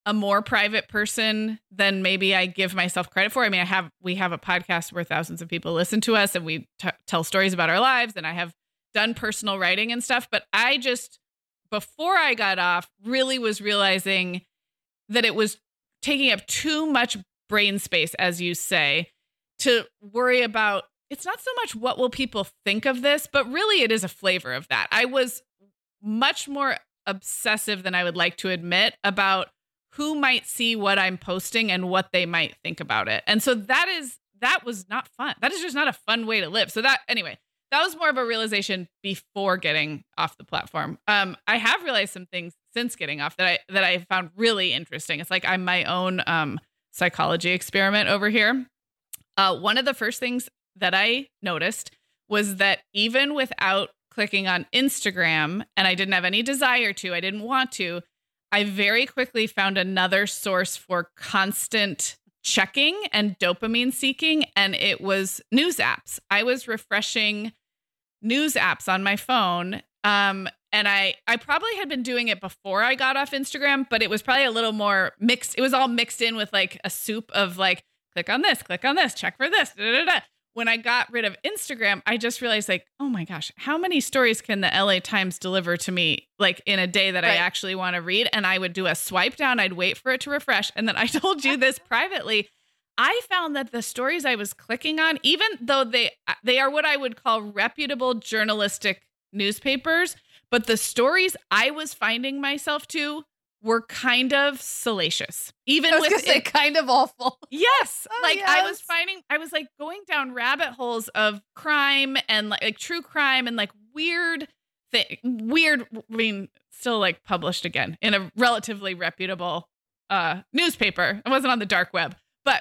a more private person than maybe I give myself credit for. I mean, I have, we have a podcast where thousands of people listen to us and we t- tell stories about our lives, and I have done personal writing and stuff. But I just, before I got off, really was realizing that it was taking up too much brain space, as you say, to worry about. It's not so much what will people think of this, but really it is a flavor of that. I was much more obsessive than I would like to admit about who might see what I'm posting and what they might think about it. And so that is, that was not fun. That is just not a fun way to live. So that, anyway, that was more of a realization before getting off the platform. Um, I have realized some things since getting off that I, that I found really interesting. It's like I'm my own um, psychology experiment over here. Uh, one of the first things that I noticed was that even without clicking on Instagram, and I didn't have any desire to, I didn't want to, I very quickly found another source for constant checking and dopamine seeking, and it was news apps. I was refreshing news apps on my phone, um, and I, I probably had been doing it before I got off Instagram, but it was probably a little more mixed. It was all mixed in with like a soup of like, click on this, click on this, check for this, da, da, da. When I got rid of Instagram, I just realized like, oh my gosh, how many stories can the L A Times deliver to me like in a day that right. I actually want to read? And I would do a swipe down. I'd wait for it to refresh. And then I told you this privately. I found that the stories I was clicking on, even though they they are what I would call reputable journalistic newspapers, but the stories I was finding myself to were kind of salacious. Even I was with gonna say it, kind of awful. Yes. Oh, like yes. I was finding, I was like going down rabbit holes of crime and like, like true crime and like weird thing, weird, I mean, still like published again in a relatively reputable uh, newspaper. It wasn't on the dark web, but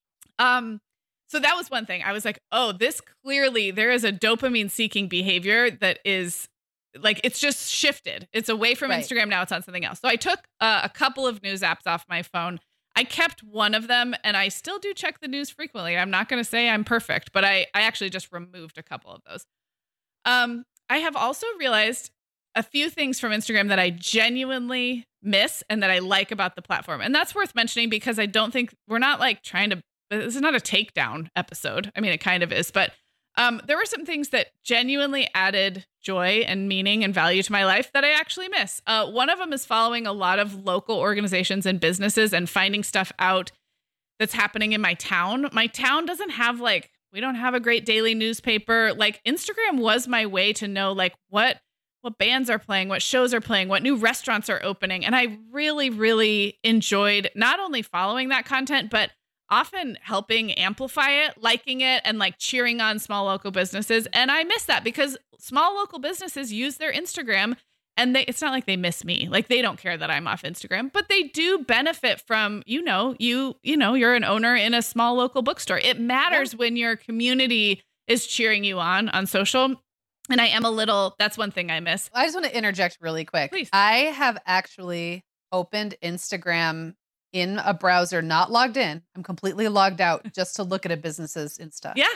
um, so that was one thing. I was like, oh, this clearly, there is a dopamine seeking behavior that is like, it's just shifted. It's away from right. Instagram. Now it's on something else. So I took uh, a couple of news apps off my phone. I kept one of them, and I still do check the news frequently. I'm not going to say I'm perfect, but I, I actually just removed a couple of those. Um, I have also realized a few things from Instagram that I genuinely miss and that I like about the platform. And that's worth mentioning because I don't think we're not like trying to, this is not a takedown episode. I mean, it kind of is, but Um, there were some things that genuinely added joy and meaning and value to my life that I actually miss. Uh, one of them is following a lot of local organizations and businesses and finding stuff out that's happening in my town. My town doesn't have like, we don't have a great daily newspaper. Like Instagram was my way to know like what, what bands are playing, what shows are playing, what new restaurants are opening. And I really, really enjoyed not only following that content, but often helping amplify it, liking it, and like cheering on small local businesses. And I miss that because small local businesses use their Instagram and they, it's not like they miss me. Like they don't care that I'm off Instagram, but they do benefit from, you know, you, you know, you're an owner in a small local bookstore. It matters yeah. when your community is cheering you on, on social. And I am a little, that's one thing I miss. I just want to interject really quick. Please. I have actually opened Instagram in a browser, not logged in. I'm completely logged out just to look at a business's Insta. Yeah.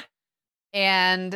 And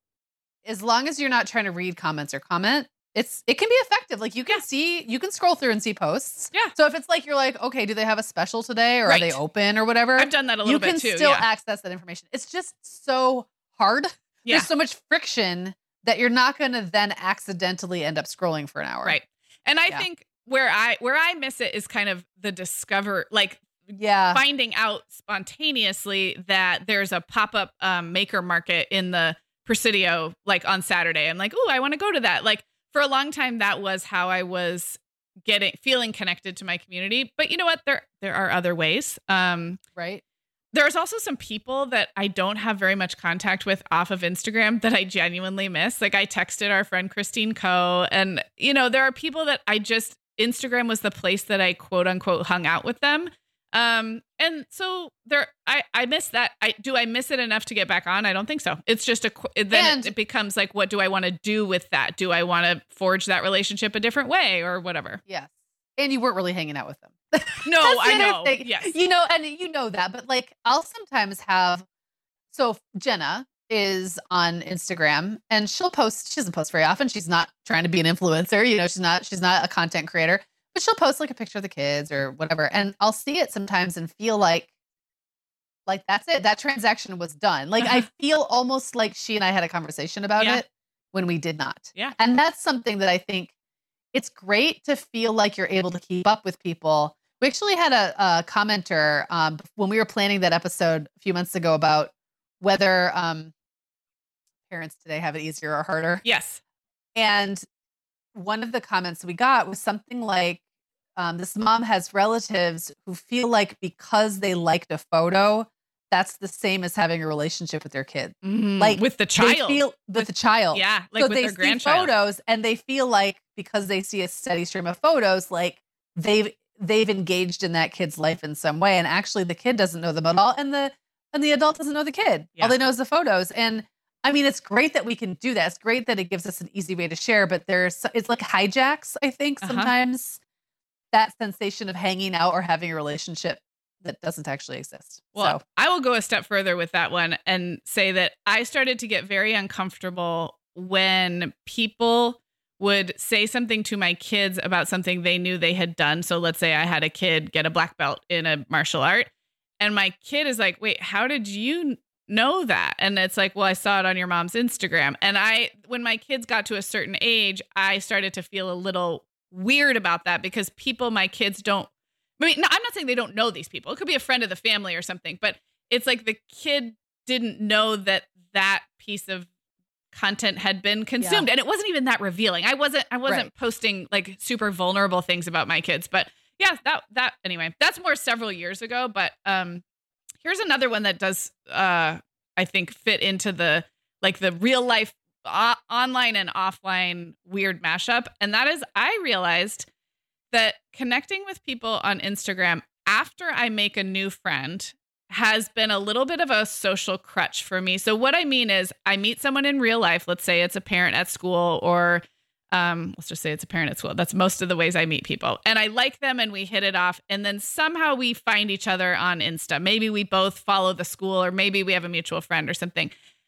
as long as you're not trying to read comments or comment, it's it can be effective. Like you can yeah. see, you can scroll through and see posts. Yeah. So if it's like, you're like, okay, do they have a special today or right. are they open or whatever? I've done that a little you bit too. You can still yeah. access that information. It's just so hard. Yeah. There's so much friction that you're not going to then accidentally end up scrolling for an hour. Right. And I yeah. think where I where I miss it is kind of the discover, like yeah, finding out spontaneously that there's a pop-up um, maker market in the Presidio, like on Saturday. I'm like, oh, I want to go to that. Like for a long time, that was how I was getting feeling connected to my community. But you know what? There there are other ways. Um, right. There's also some people that I don't have very much contact with off of Instagram that I genuinely miss. Like I texted our friend Christine Coe, and you know, there are people that I just, Instagram was the place that I quote unquote hung out with them. Um, and so there, I, I miss that. I do, I miss it enough to get back on. I don't think so. It's just a, then it, it becomes like, what do I want to do with that? Do I want to forge that relationship a different way or whatever? Yes. And you weren't really hanging out with them. No, I know. Thing. Yes. You know, and you know that, but like I'll sometimes have, so Jenna is on Instagram and she'll post, she doesn't post very often. She's not trying to be an influencer. You know, she's not, she's not a content creator, But she'll post like a picture of the kids or whatever. And I'll see it sometimes and feel like, like that's it. That transaction was done. Like I feel almost like she and I had a conversation about Yeah. it when we did not. Yeah. And that's something that I think it's great to feel like you're able to keep up with people. We actually had a, a commenter um, when we were planning that episode a few months ago about whether um, parents today have it easier or harder. Yes. And one of the comments we got was something like, um, this mom has relatives who feel like because they liked a photo, that's the same as having a relationship with their kid. Mm, Like with the They child. feel with, With- the child. Yeah. Like So with they their see grandchild. photos and they feel like because they see a steady stream of photos, like they've they've engaged in that kid's life in some way. And actually the kid doesn't know them at all. And the and the adult doesn't know the kid. Yeah. All they know is the photos. And I mean, it's great that we can do that. It's great that it gives us an easy way to share, but there's it's like hijacks, I think, Uh-huh. sometimes that sensation of hanging out or having a relationship that doesn't actually exist. Well, so I will go a step further with that one and say that I started to get very uncomfortable when people would say something to my kids about something they knew they had done. So let's say I had a kid get a black belt in a martial art, and my kid is like, wait, how did you know that? And it's like, well, I saw it on your mom's Instagram. And I, when my kids got to a certain age, I started to feel a little weird about that because people my kids don't, I mean, no, I'm not saying they don't know these people. It could be a friend of the family or something, but it's like the kid didn't know that that piece of content had been consumed. Yeah. And it wasn't even that revealing. I wasn't, I wasn't Right. posting like super vulnerable things about my kids, but yeah, that, that anyway, that's more several years ago. But um, here's another one that does, uh, I think fit into the, like the real life uh, online and offline weird mashup. And that is, I realized that connecting with people on Instagram after I make a new friend has been a little bit of a social crutch for me. So what I mean is I meet someone in real life. Let's say it's a parent at school or um, let's just say it's a parent at school. That's most of the ways I meet people. And I like them and we hit it off. And then somehow we find each other on Insta. Maybe we both follow the school or maybe we have a mutual friend or something.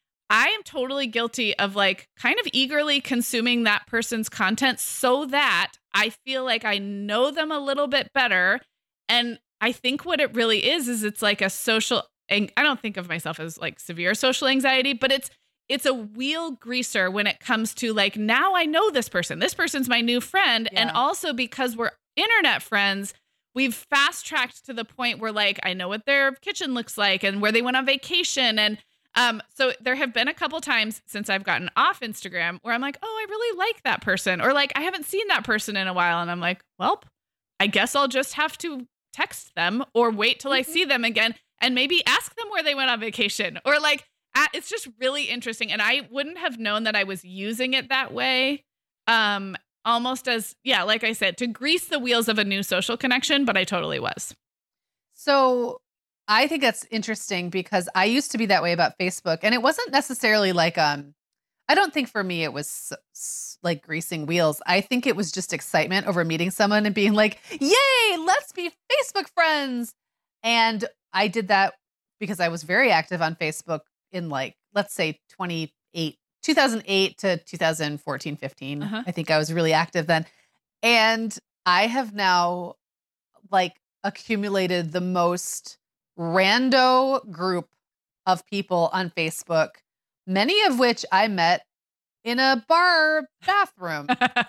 I am totally guilty of like kind of eagerly consuming that person's content so that I feel like I know them a little bit better. And I think what it really is, is it's like a social, and I don't think of myself as like severe social anxiety, but it's, it's a wheel greaser when it comes to like, now I know this person, this person's my new friend. Yeah. And also because we're internet friends, we've fast tracked to the point where like, I know what their kitchen looks like and where they went on vacation. And Um, so there have been a couple times since I've gotten off Instagram where I'm like, oh, I really like that person. Or like, I haven't seen that person in a while. And I'm like, well, I guess I'll just have to text them or wait till I see them again and maybe ask them where they went on vacation or like, uh, it's just really interesting. And I wouldn't have known that I was using it that way. Um, almost as, yeah, like I said, to grease the wheels of a new social connection, but I totally was. So I think that's interesting because I used to be that way about Facebook, and it wasn't necessarily like um I don't think for me it was s- s- like greasing wheels. I think it was just excitement over meeting someone and being like, "Yay, let's be Facebook friends." And I did that because I was very active on Facebook in like let's say twenty-eight two thousand eight to two thousand fourteen fifteen. Uh-huh. I think I was really active then. And I have now like accumulated the most rando group of people on Facebook, many of which I met in a bar bathroom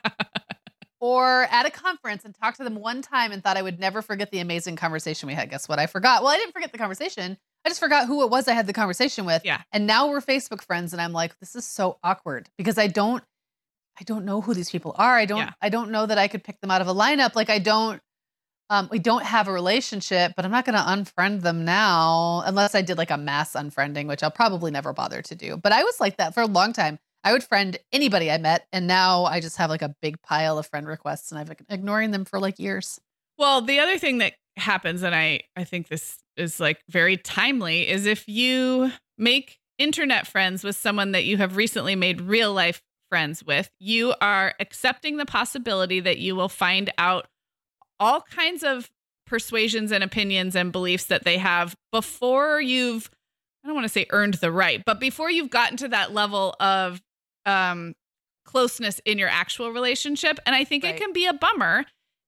or at a conference and talked to them one time and thought I would never forget the amazing conversation we had. Guess what? I forgot. Well, I didn't forget the conversation. I just forgot who it was I had the conversation with. Yeah. And now we're Facebook friends and I'm like, this is so awkward because I don't I don't know who these people are. I don't Yeah. I don't know that I could pick them out of a lineup. Like I don't Um, we don't have a relationship, but I'm not going to unfriend them now unless I did like a mass unfriending, which I'll probably never bother to do. But I was like that for a long time. I would friend anybody I met. And now I just have like a big pile of friend requests and I've been ignoring them for like years. Well, the other thing that happens, and I, I think this is like very timely, is if you make internet friends with someone that you have recently made real life friends with, you are accepting the possibility that you will find out all kinds of persuasions and opinions and beliefs that they have before you've, I don't want to say earned the right, but before you've gotten to that level of um, closeness in your actual relationship. And I think Right. it can be a bummer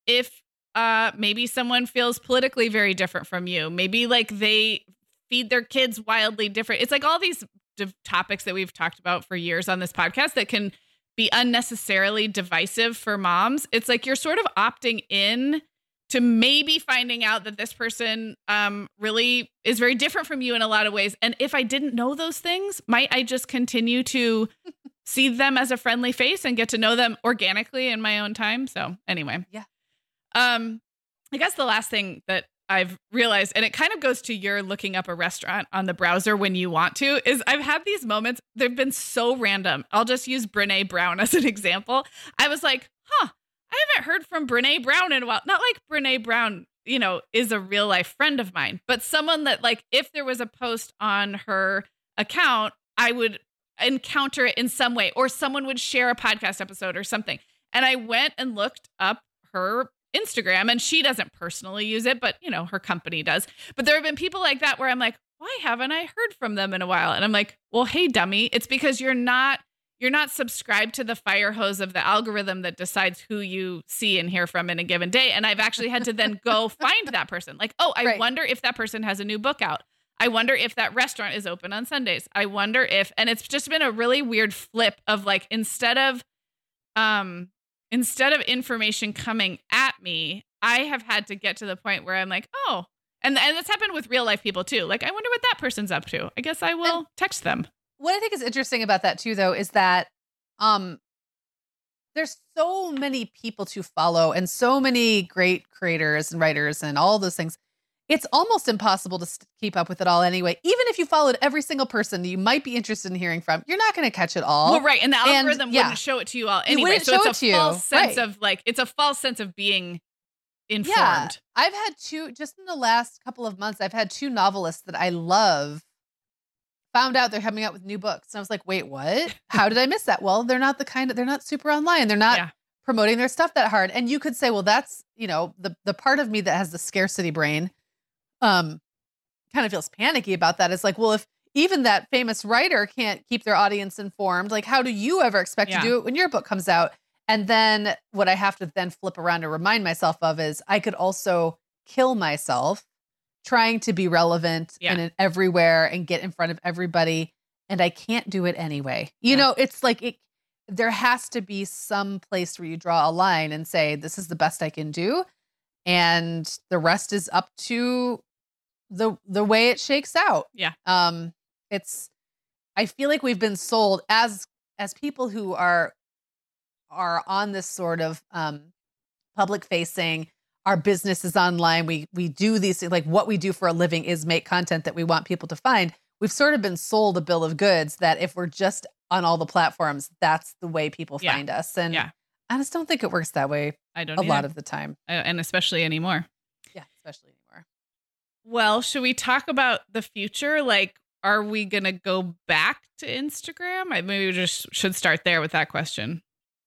if uh, maybe someone feels politically very different from you. Maybe like they feed their kids wildly different. It's like all these d- topics that we've talked about for years on this podcast that can be unnecessarily divisive for moms. It's like you're sort of opting in to maybe finding out that this person um, really is very different from you in a lot of ways. And if I didn't know those things, might I just continue to see them as a friendly face and get to know them organically in my own time? So anyway. Yeah. Um, I guess the last thing that I've realized, and it kind of goes to your looking up a restaurant on the browser when you want to, is I've had these moments. They've been so random. I'll just use Brene Brown as an example. I was like, huh, I haven't heard from Brene Brown in a while. Not like Brene Brown, you know, is a real life friend of mine, but someone that like, if there was a post on her account, I would encounter it in some way, or someone would share a podcast episode or something. And I went and looked up her Instagram, and she doesn't personally use it, but you know, her company does. But there have been people like that where I'm like, why haven't I heard from them in a while? And I'm like, well, hey, dummy, it's because you're not You're not subscribed to the fire hose of the algorithm that decides who you see and hear from in a given day. And I've actually had to then go find that person. Like, oh, I right. wonder if that person has a new book out. I wonder if that restaurant is open on Sundays. I wonder if, and it's just been a really weird flip of like, instead of, um, instead of information coming at me, I have had to get to the point where I'm like, oh, and, and that's happened with real life people too. Like, I wonder what that person's up to. I guess I will and- text them. What I think is interesting about that too, though, is that um, there's so many people to follow and so many great creators and writers and all those things. It's almost impossible to st- keep up with it all anyway. Even if you followed every single person that you might be interested in hearing from, you're not going to catch it all. Well, right. And the algorithm and, yeah. wouldn't show it to you all anyway. So it's a false sense right. of like, it's a false sense of being informed. Yeah. I've had two, just in the last couple of months, I've had two novelists that I love found out they're coming out with new books. And I was like, wait, what? How did I miss that? Well, they're not the kind of, they're not super online. They're not yeah. promoting their stuff that hard. And you could say, well, that's, you know, the, the part of me that has the scarcity brain, um, kind of feels panicky about that. It's like, well, if even that famous writer can't keep their audience informed, like how do you ever expect yeah. to do it when your book comes out? And then what I have to then flip around and remind myself of is I could also kill myself trying to be relevant yeah. and everywhere and get in front of everybody. And I can't do it anyway. You yeah. know, it's like, it, there has to be some place where you draw a line and say, this is the best I can do. And the rest is up to the, the way it shakes out. Yeah. Um, it's, I feel like we've been sold as, as people who are, are on this sort of, um, public facing, our business is online. We we do these, like what we do for a living is make content that we want people to find. We've sort of been sold a bill of goods that if we're just on all the platforms, that's the way people yeah. find us. And yeah. I just don't think it works that way I don't a either. lot of the time. I, and especially anymore. Yeah, especially anymore. Well, should we talk about the future? Like, are we going to go back to Instagram? I maybe we just should start there with that question.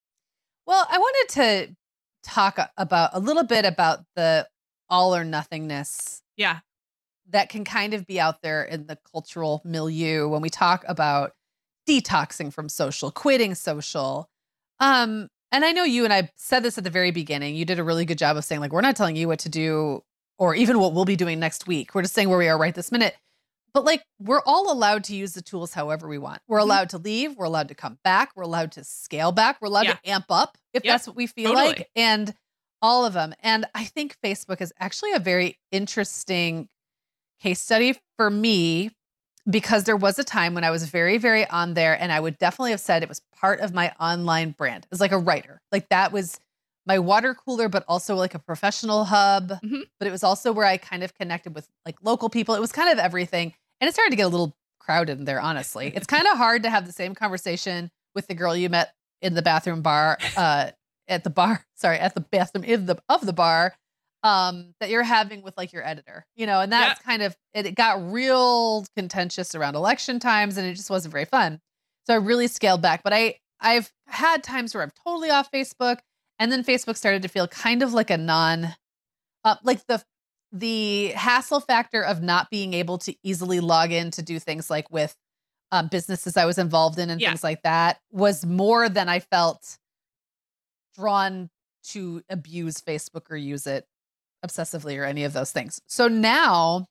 Well, I wanted to talk about a little bit about the all or nothingness. Yeah. That can kind of be out there in the cultural milieu when we talk about detoxing from social, quitting social. Um, and I know you and I said this at the very beginning. You did a really good job of saying, like, we're not telling you what to do or even what we'll be doing next week. We're just saying where we are right this minute. But like, we're all allowed to use the tools however we want. We're allowed mm-hmm. to leave. We're allowed to come back. We're allowed to scale back. We're allowed yeah. to amp up if yep. that's what we feel totally. like. And all of them. And I think Facebook is actually a very interesting case study for me because there was a time when I was very, very on there. And I would definitely have said it was part of my online brand. It was like a writer. Like that was my water cooler, but also like a professional hub. Mm-hmm. But it was also where I kind of connected with like local people. It was kind of everything. And it started to get a little crowded in there, honestly. It's kind of hard to have the same conversation with the girl you met in the bathroom bar, uh, at the bar, sorry, at the bathroom of the, of the bar, um, that you're having with like your editor, you know, and that's yeah. kind of, it, it got real contentious around election times and it just wasn't very fun. So I really scaled back, but I, I've had times where I'm totally off Facebook and then Facebook started to feel kind of like a non, uh, like the, the hassle factor of not being able to easily log in to do things like with um, businesses I was involved in and yeah. things like that was more than I felt drawn to abuse Facebook or use it obsessively or any of those things. So now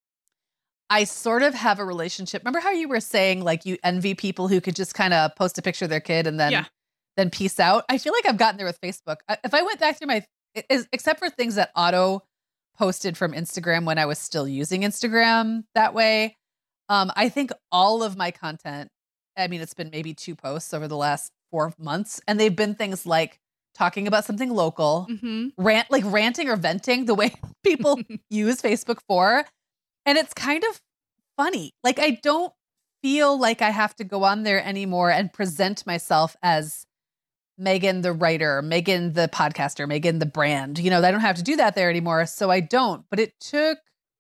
I sort of have a relationship. Remember how you were saying like you envy people who could just kind of post a picture of their kid and then Yeah. then peace out? I feel like I've gotten there with Facebook. I, if I went back through my, is, except for things that auto posted from Instagram when I was still using Instagram that way, um, I think all of my content, I mean, it's been maybe two posts over the last four months, and they've been things like talking about something local, Mm-hmm. rant, like ranting or venting the way people use Facebook for. And it's kind of funny. Like, I don't feel like I have to go on there anymore and present myself as Megan, the writer, Megan, the podcaster, Megan, the brand. You know, I don't have to do that there anymore. So I don't. But it took,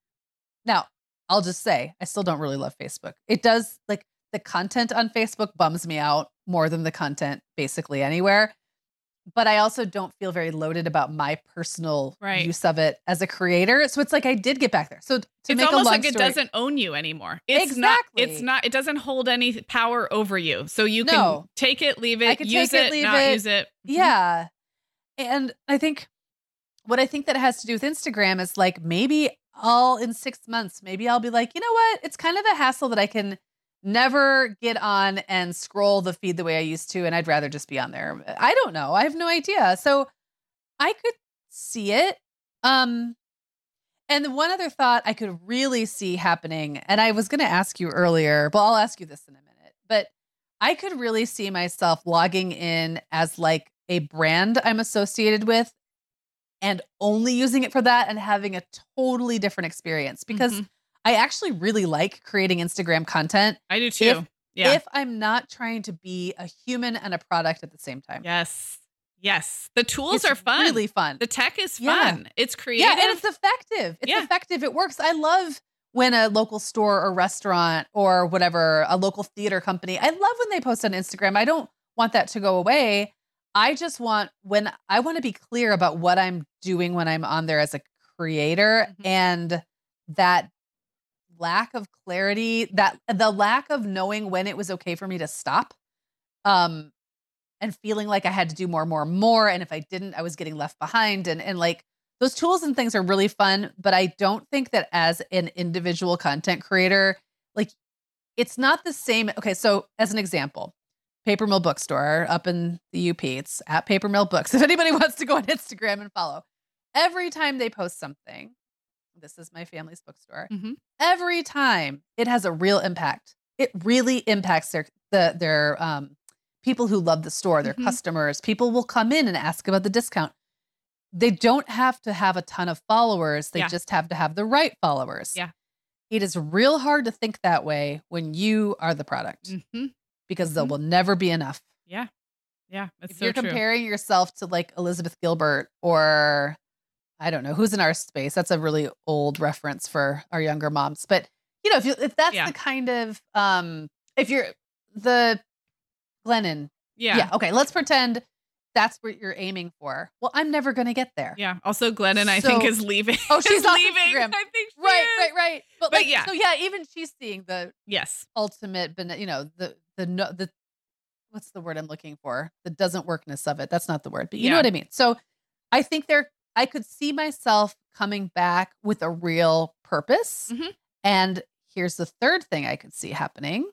now I'll just say, I still don't really love Facebook. It does, like, the content on Facebook bums me out more than the content basically anywhere. But I also don't feel very loaded about my personal Right. use of it as a creator. So it's like I did get back there. So to It's make a almost long like it story, doesn't own you anymore. It's not, Exactly. it's not, it doesn't hold any power over you. So you can No. take it, leave I it, can use take it, it, leave not it. use it. Mhm. Yeah. And I think what I think that has to do with Instagram is like maybe I'll in six months, maybe I'll be like, you know what? It's kind of a hassle that I can never get on and scroll the feed the way I used to. And I'd rather just be on there. I don't know. I have no idea. So I could see it. Um, and the one other thought I could really see happening, and I was going to ask you earlier, but I'll ask you this in a minute, but I could really see myself logging in as like a brand I'm associated with and only using it for that and having a totally different experience because Mhm. I actually really like creating Instagram content I do too. if, yeah. if I'm not trying to be a human and a product at the same time. yes. Yes. The tools It's are fun. really fun. The tech is Yeah. fun. It's creative. Yeah, and it's effective. It's Yeah. effective. It works. I love when a local store or restaurant or whatever, a local theater company, I love when they post on Instagram. I don't want that to go away. I just want when I want to be clear about what I'm doing when I'm on there as a creator Mhm. and that lack of clarity, that the lack of knowing when it was okay for me to stop. Um and feeling like I had to do more, more, more. And if I didn't, I was getting left behind. And and like those tools and things are really fun. But I don't think that as an individual content creator, like it's not the same. Okay, so as an example, Paper Mill Bookstore up in the U P, it's at Paper Mill Books. If anybody wants to go on Instagram and follow, every time they post something, this is my family's bookstore. Mhm. Every time it has a real impact. It really impacts their the their um people who love the store, their Mhm. customers. People will come in and ask about the discount. They don't have to have a ton of followers. They Yeah. just have to have the right followers. Yeah. It is real hard to think that way when you are the product Mhm. because there Mhm. will never be enough. Yeah. Yeah. That's If so you're true. comparing yourself to like Elizabeth Gilbert or I don't know who's in our space, that's a really old reference for our younger moms. But you know, if you if that's Yeah. the kind of um if you're the Glennon, Yeah. yeah, okay, let's pretend that's what you're aiming for. Well, I'm never going to get there. Yeah. Also, Glennon, I think, So- is leaving. Oh, she's is off leaving. Instagram. I think she Right, is. right, right. But, But like, yeah. so yeah, even she's seeing the Yes. ultimate, bena- you know, the the no the what's the word I'm looking for? The doesn't workness of it. That's not the word, but you know Yeah. what I mean. So I think there, I could see myself coming back with a real purpose. Mhm. And here's the third thing I could see happening.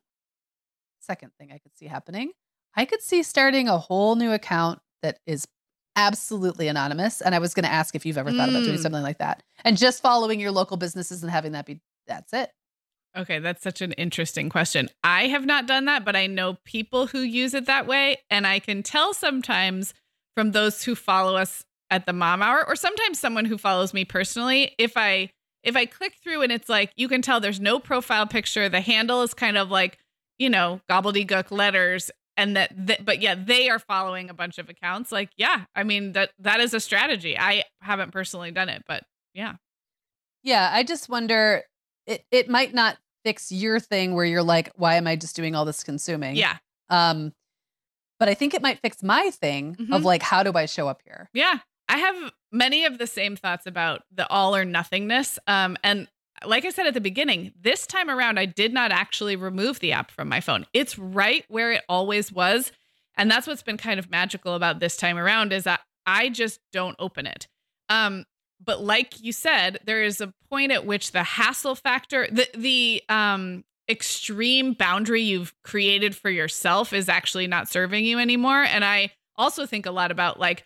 Second thing I could see happening. I could see starting a whole new account that is absolutely anonymous. And I was going to ask if you've ever thought about doing Mm. something like that and just following your local businesses and having that be, that's it. Okay, that's such an interesting question. I have not done that, but I know people who use it that way. And I can tell sometimes from those who follow us at the Mom Hour, or sometimes someone who follows me personally, if I if I click through and it's like, you can tell there's no profile picture, the handle is kind of like, you know, gobbledygook letters, and that, th- but yeah, they are following a bunch of accounts. Like, yeah, I mean, that that is a strategy. I haven't personally done it, but yeah. Yeah, I just wonder it it might not fix your thing where you're like, why am I just doing all this consuming? Yeah. Um, but I think it might fix my thing of Mhm. like, how do I show up here? Yeah. I have many of the same thoughts about the all or nothingness. Um, and like I said at the beginning, this time around, I did not actually remove the app from my phone. It's right where it always was. And that's what's been kind of magical about this time around is that I just don't open it. Um, but like you said, there is a point at which the hassle factor, the, the um, extreme boundary you've created for yourself is actually not serving you anymore. And I also think a lot about like,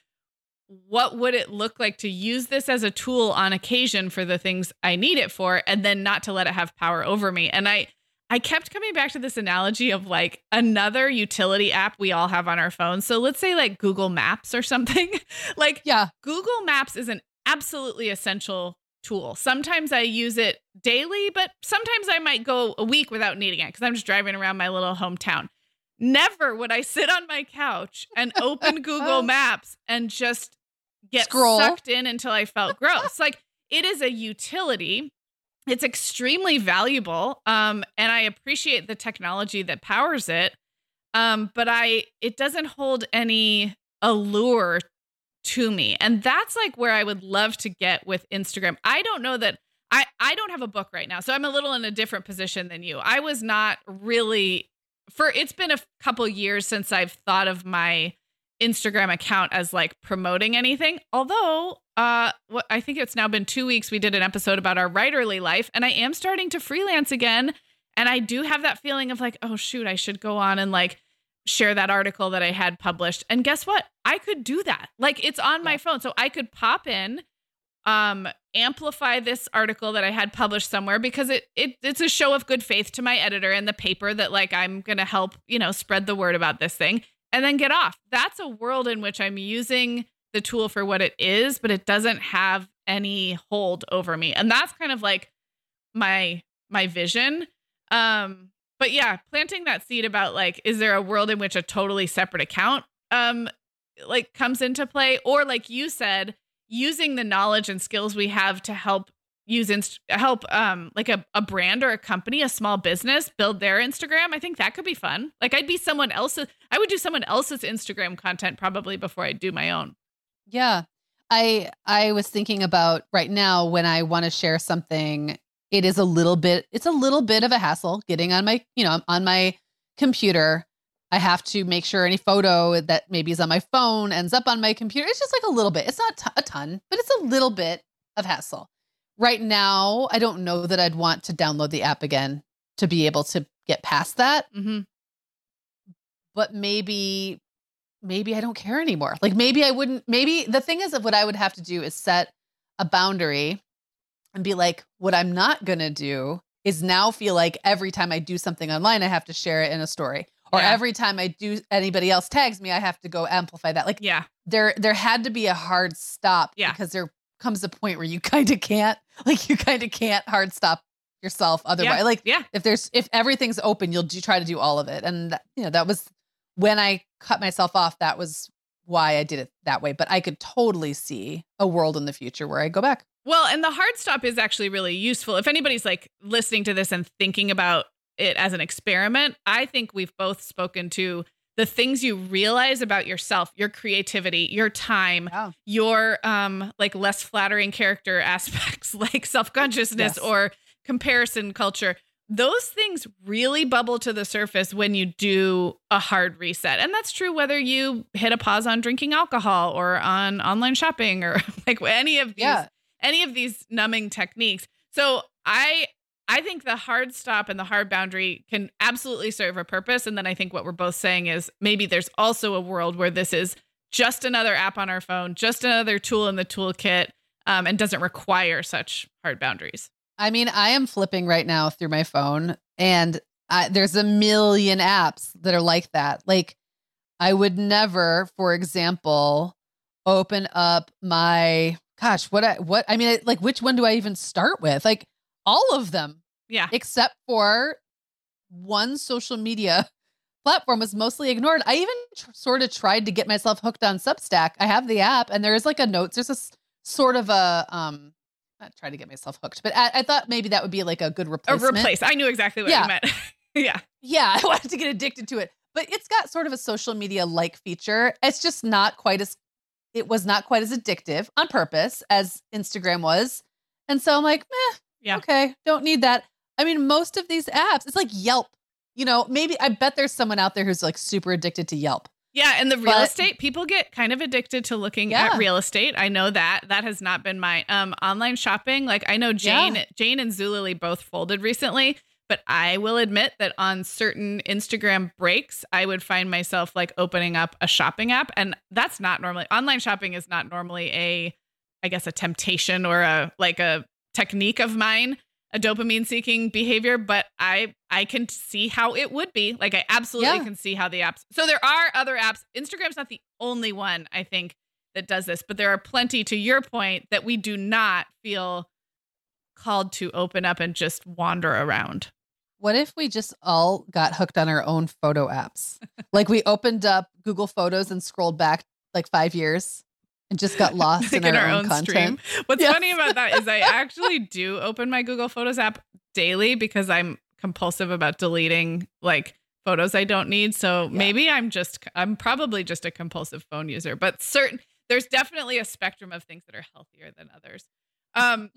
what would it look like to use this as a tool on occasion for the things I need it for, and then not to let it have power over me. And I, I kept coming back to this analogy of like another utility app we all have on our phones. So let's say like Google Maps or something. Like yeah, Google Maps is an absolutely essential tool. Sometimes I use it daily, but sometimes I might go a week without needing it because I'm just driving around my little hometown. Never would I sit on my couch and open Google Maps and just get Scroll. sucked in until I felt gross. Like it is a utility. It's extremely valuable. Um, and I appreciate the technology that powers it. Um, but I, it doesn't hold any allure to me. And that's like where I would love to get with Instagram. I don't know that I, I don't have a book right now. So I'm a little in a different position than you. I was not really for, it's been a couple years since I've thought of my Instagram account as like promoting anything. Although, uh, what I think it's now been two weeks. We did an episode about our writerly life, and I am starting to freelance again. And I do have that feeling of like, oh shoot, I should go on and like share that article that I had published. And guess what? I could do that. Like it's on my phone, so I could pop in, um, amplify this article that I had published somewhere because it it it's a show of good faith to my editor and the paper that like I'm gonna help you know spread the word about this thing. And then get off. That's a world in which I'm using the tool for what it is, but it doesn't have any hold over me. And that's kind of like my my vision. Um, but yeah, planting that seed about like, is there a world in which a totally separate account um like comes into play? Or like you said, using the knowledge and skills we have to help use inst- help um like a, a brand or a company, a small business build their Instagram. I think that could be fun. Like I'd be someone else's, I would do someone else's Instagram content probably before I do my own. Yeah. I I was thinking about right now when I want to share something, it is a little bit, it's a little bit of a hassle getting on my, you know, on my computer. I have to make sure any photo that maybe is on my phone ends up on my computer. It's just like a little bit. It's not t- a ton, but it's a little bit of hassle. Right now, I don't know that I'd want to download the app again to be able to get past that. Mm-hmm. But maybe, maybe I don't care anymore. Like maybe I wouldn't, maybe the thing is that what I would have to do is set a boundary and be like, what I'm not going to do is now feel like every time I do something online, I have to share it in a story. Or yeah. every time I do, anybody else tags me, I have to go amplify that. Like yeah. there, there had to be a hard stop yeah. because there comes a point where you kind of can't, like you kind of can't hard stop yourself otherwise. Yeah. Like yeah. if there's, if everything's open, you'll do, try to do all of it. And that, you know, that was when I cut myself off. That was why I did it that way. But I could totally see a world in the future where I go back. Well, and the hard stop is actually really useful. If anybody's like listening to this and thinking about it as an experiment, I think we've both spoken to the things you realize about yourself, your creativity, your time, Wow. your um like less flattering character aspects like self-consciousness Yes. or comparison culture. Those things really bubble to the surface when you do a hard reset. And that's true whether you hit a pause on drinking alcohol or on online shopping or like any of these Yeah. any of these numbing techniques. So I I think the hard stop and the hard boundary can absolutely serve a purpose. And then I think what we're both saying is maybe there's also a world where this is just another app on our phone, just another tool in the toolkit, um, and doesn't require such hard boundaries. I mean, I am flipping right now through my phone and I, there's a million apps that are like that. Like I would never, for example, open up my, gosh, what, I, what, I mean, like, which one do I even start with? Like all of them. Yeah. Except for one social media platform was mostly ignored. I even tr- sort of tried to get myself hooked on Substack. I have the app and there is like a notes. There's a s- sort of a, um, not try to get myself hooked, but I, I thought maybe that would be like a good A replacement. replace. I knew exactly what Yeah. you meant. yeah. Yeah, I wanted to get addicted to it, but it's got sort of a social media like feature. It's just not quite as, it was not quite as addictive on purpose as Instagram was. And so I'm like, meh, Yeah. okay, don't need that. I mean, most of these apps, it's like Yelp. You know, maybe I bet there's someone out there who's like super addicted to Yelp. Yeah. And the real But- estate, people get kind of addicted to looking Yeah. at real estate. I know that. That has not been my um online shopping. Like I know Jane, Yeah. Jane and Zulily both folded recently, but I will admit that on certain Instagram breaks, I would find myself like opening up a shopping app. And that's not normally online shopping is not normally a, I guess, a temptation or a like a technique of mine, a dopamine seeking behavior, but I I can see how it would be. Like I absolutely Yeah. can see how the apps. So there are other apps. Instagram's not the only one I think that does this, but there are plenty, to your point, that we do not feel called to open up and just wander around. What if we just all got hooked on our own photo apps? Like we opened up Google Photos and scrolled back like five years and just got lost Like in, our own, content. stream. What's Yes. funny about that is I actually do open my Google Photos app daily because I'm compulsive about deleting like photos I don't need. So Yeah. maybe I'm just, I'm probably just a compulsive phone user, but certain, there's definitely a spectrum of things that are healthier than others. Um,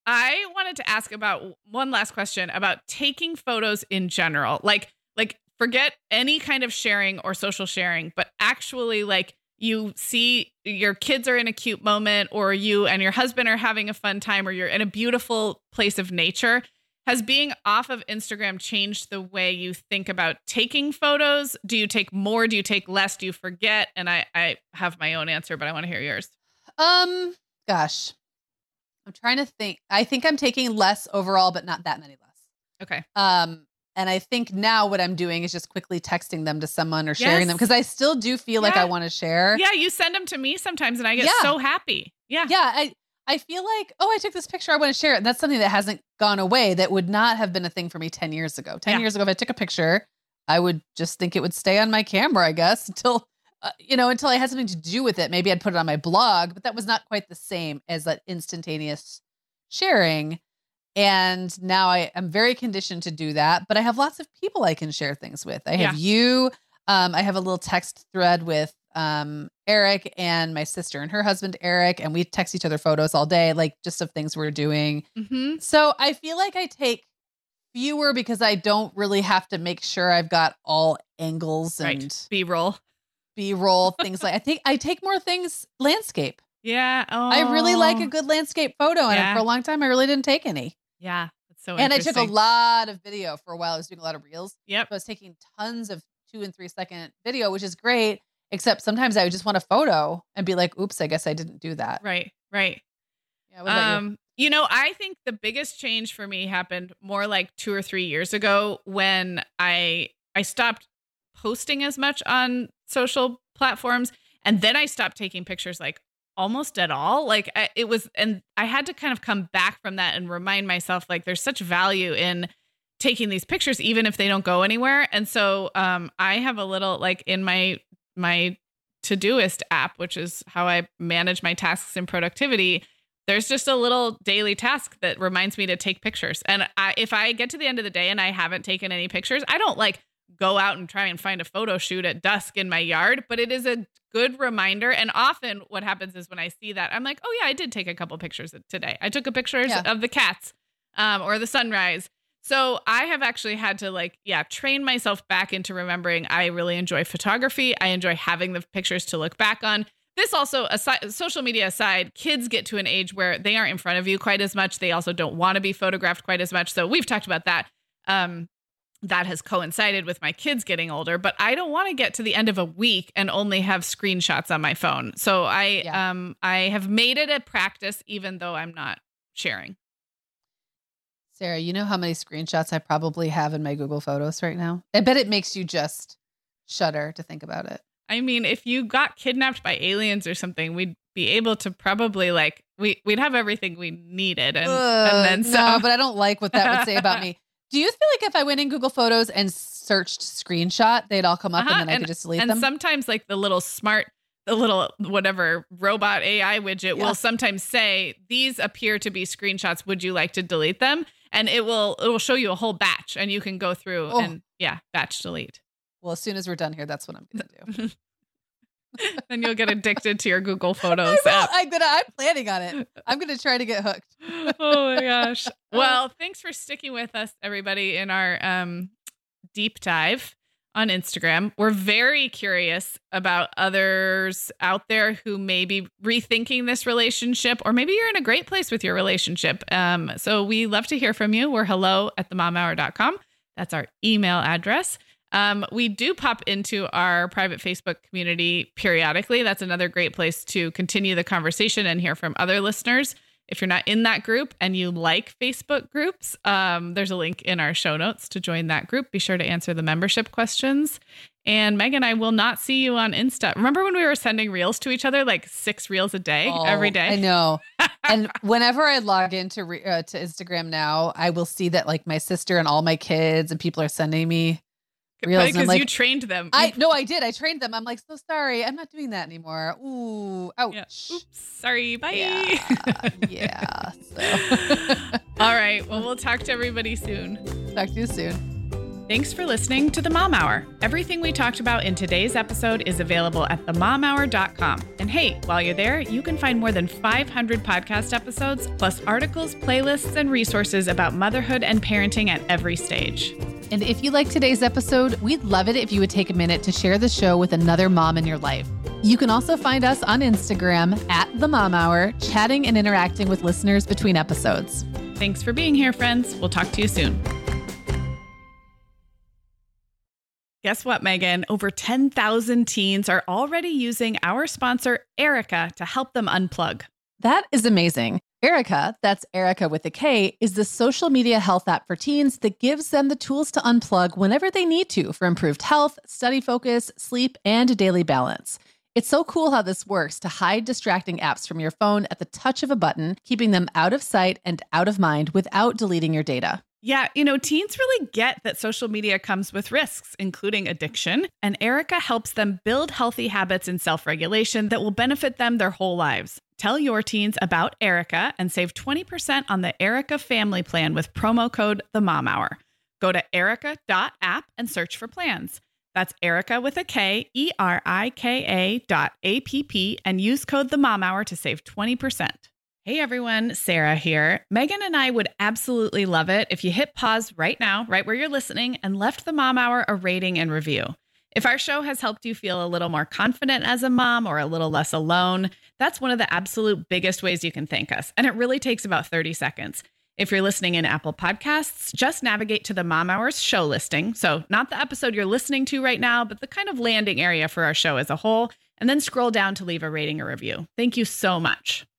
I wanted to ask about one last question about taking photos in general. Like, like forget any kind of sharing or social sharing, but actually like you see your kids are in a cute moment or you and your husband are having a fun time or you're in a beautiful place of nature. Has being off of Instagram changed the way you think about taking photos? Do you take more? Do you take less? Do you forget? And I, I have my own answer, but I want to hear yours. Um, gosh, I'm trying to think. I think I'm taking less overall, but not that many less. Okay. Um, and I think now what I'm doing is just quickly texting them to someone or sharing Yes. them because I still do feel like Yeah. I want to share. Yeah, you send them to me sometimes and I get Yeah. so happy. Yeah. Yeah, I I feel like, oh, I took this picture, I want to share it. And that's something that hasn't gone away. That would not have been a thing for me ten years ago. ten Yeah. years ago, if I took a picture, I would just think it would stay on my camera, I guess, until, uh, you know, until I had something to do with it. Maybe I'd put it on my blog, but that was not quite the same as that instantaneous sharing. And now I am very conditioned to do that, but I have lots of people I can share things with. I have you. Um, I have a little text thread with um, Eric and my sister and her husband, Eric, and we text each other photos all day, like just of things we're doing. Mm-hmm. So I feel like I take fewer because I don't really have to make sure I've got all angles and Right. B-roll. B-roll, things like I think I take more things landscape. Yeah. Oh, I really like a good landscape photo. And Yeah. for a long time, I really didn't take any. Yeah. That's so And I took a interesting. lot of video for a while. I was doing a lot of reels. Yep. I was taking tons of two and three second video, which is great. Except sometimes I would just want a photo and be like, oops, I guess I didn't do that. Right. Right. Yeah, what about you? Um, you know, I think the biggest change for me happened more like two or three years ago when I I stopped posting as much on social platforms, and then I stopped taking pictures like almost at all. Like I, it was, and I had to kind of come back from that and remind myself like there's such value in taking these pictures, even if they don't go anywhere. And so um, I have a little like in my my Todoist app, which is how I manage my tasks and productivity. There's just a little daily task that reminds me to take pictures. And I, if I get to the end of the day and I haven't taken any pictures, I don't like go out and try and find a photo shoot at dusk in my yard, but it is a good reminder. And often what happens is when I see that, I'm like, oh yeah, I did take a couple pictures today. I took a picture Yeah. of the cats um, or the sunrise. So I have actually had to like, yeah, train myself back into remembering I really enjoy photography. I enjoy having the pictures to look back on. This also, aside, social media aside, kids get to an age where they aren't in front of you quite as much. They also don't want to be photographed quite as much. So we've talked about that. Um, that has coincided with my kids getting older, but I don't want to get to the end of a week and only have screenshots on my phone. So I, Yeah. um, I have made it a practice, even though I'm not sharing. Sarah, you know how many screenshots I probably have in my Google Photos right now? I bet it makes you just shudder to think about it. I mean, if you got kidnapped by aliens or something, we'd be able to probably like we we'd have everything we needed, and Ugh, and then some. no, but I don't like what that would say about me. Do you feel like if I went in Google Photos and searched screenshot, they'd all come up Uh-huh, and then I could just delete and them? sometimes like the little smart, the little whatever robot A I widget Yeah. will sometimes say these appear to be screenshots. Would you like to delete them? And it will it will show you a whole batch, and you can go through Oh. and yeah, batch delete. Well, as soon as we're done here, that's what I'm going to do. Then you'll get addicted to your Google Photos I will, app. I'm, gonna, I'm planning on it. I'm going to try to get hooked. Oh my gosh. Well, thanks for sticking with us, everybody, in our um, deep dive on Instagram. We're very curious about others out there who may be rethinking this relationship, or maybe you're in a great place with your relationship. Um, so we love to hear from you. We're hello at the mom hour dot com. That's our email address. Um, we do pop into our private Facebook community periodically. That's another great place to continue the conversation and hear from other listeners. If you're not in that group and you like Facebook groups, um, there's a link in our show notes to join that group. Be sure to answer the membership questions. And Megan, I will not see you on Insta. Remember when we were sending reels to each other, like six reels a day, oh, every day? I know. And whenever I log into re- uh, to Instagram now, I will see that like my sister and all my kids and people are sending me reels. Because like, you trained them. I no, I did. I trained them. I'm like, so sorry. I'm not doing that anymore. Ooh, ouch. Yeah. Oops. Sorry. Bye. Yeah. yeah so. All right. Well, we'll talk to everybody soon. Talk to you soon. Thanks for listening to The Mom Hour. Everything we talked about in today's episode is available at the mom hour dot com. And hey, while you're there, you can find more than five hundred podcast episodes, plus articles, playlists, and resources about motherhood and parenting at every stage. And if you like today's episode, we'd love it if you would take a minute to share the show with another mom in your life. You can also find us on Instagram at The Mom Hour, chatting and interacting with listeners between episodes. Thanks for being here, friends. We'll talk to you soon. Guess what, Megan? Over ten thousand teens are already using our sponsor, Erica, to help them unplug. That is amazing. Erica, that's Erica with a K, is the social media health app for teens that gives them the tools to unplug whenever they need to for improved health, study focus, sleep, and daily balance. It's so cool how this works to hide distracting apps from your phone at the touch of a button, keeping them out of sight and out of mind without deleting your data. Yeah, you know, teens really get that social media comes with risks, including addiction, and Erica helps them build healthy habits and self-regulation that will benefit them their whole lives. Tell your teens about Erica and save twenty percent on the Erica family plan with promo code The Mom Hour. Go to erica dot app and search for plans. That's Erica with a K, E R I K A dot A P P, and use code The Mom Hour to save twenty percent. Hey everyone, Sarah here. Megan and I would absolutely love it if you hit pause right now, right where you're listening, and left the Mom Hour a rating and review. If our show has helped you feel a little more confident as a mom or a little less alone, that's one of the absolute biggest ways you can thank us. And it really takes about thirty seconds. If you're listening in Apple Podcasts, just navigate to the Mom Hour's show listing. So not the episode you're listening to right now, but the kind of landing area for our show as a whole, and then scroll down to leave a rating or review. Thank you so much.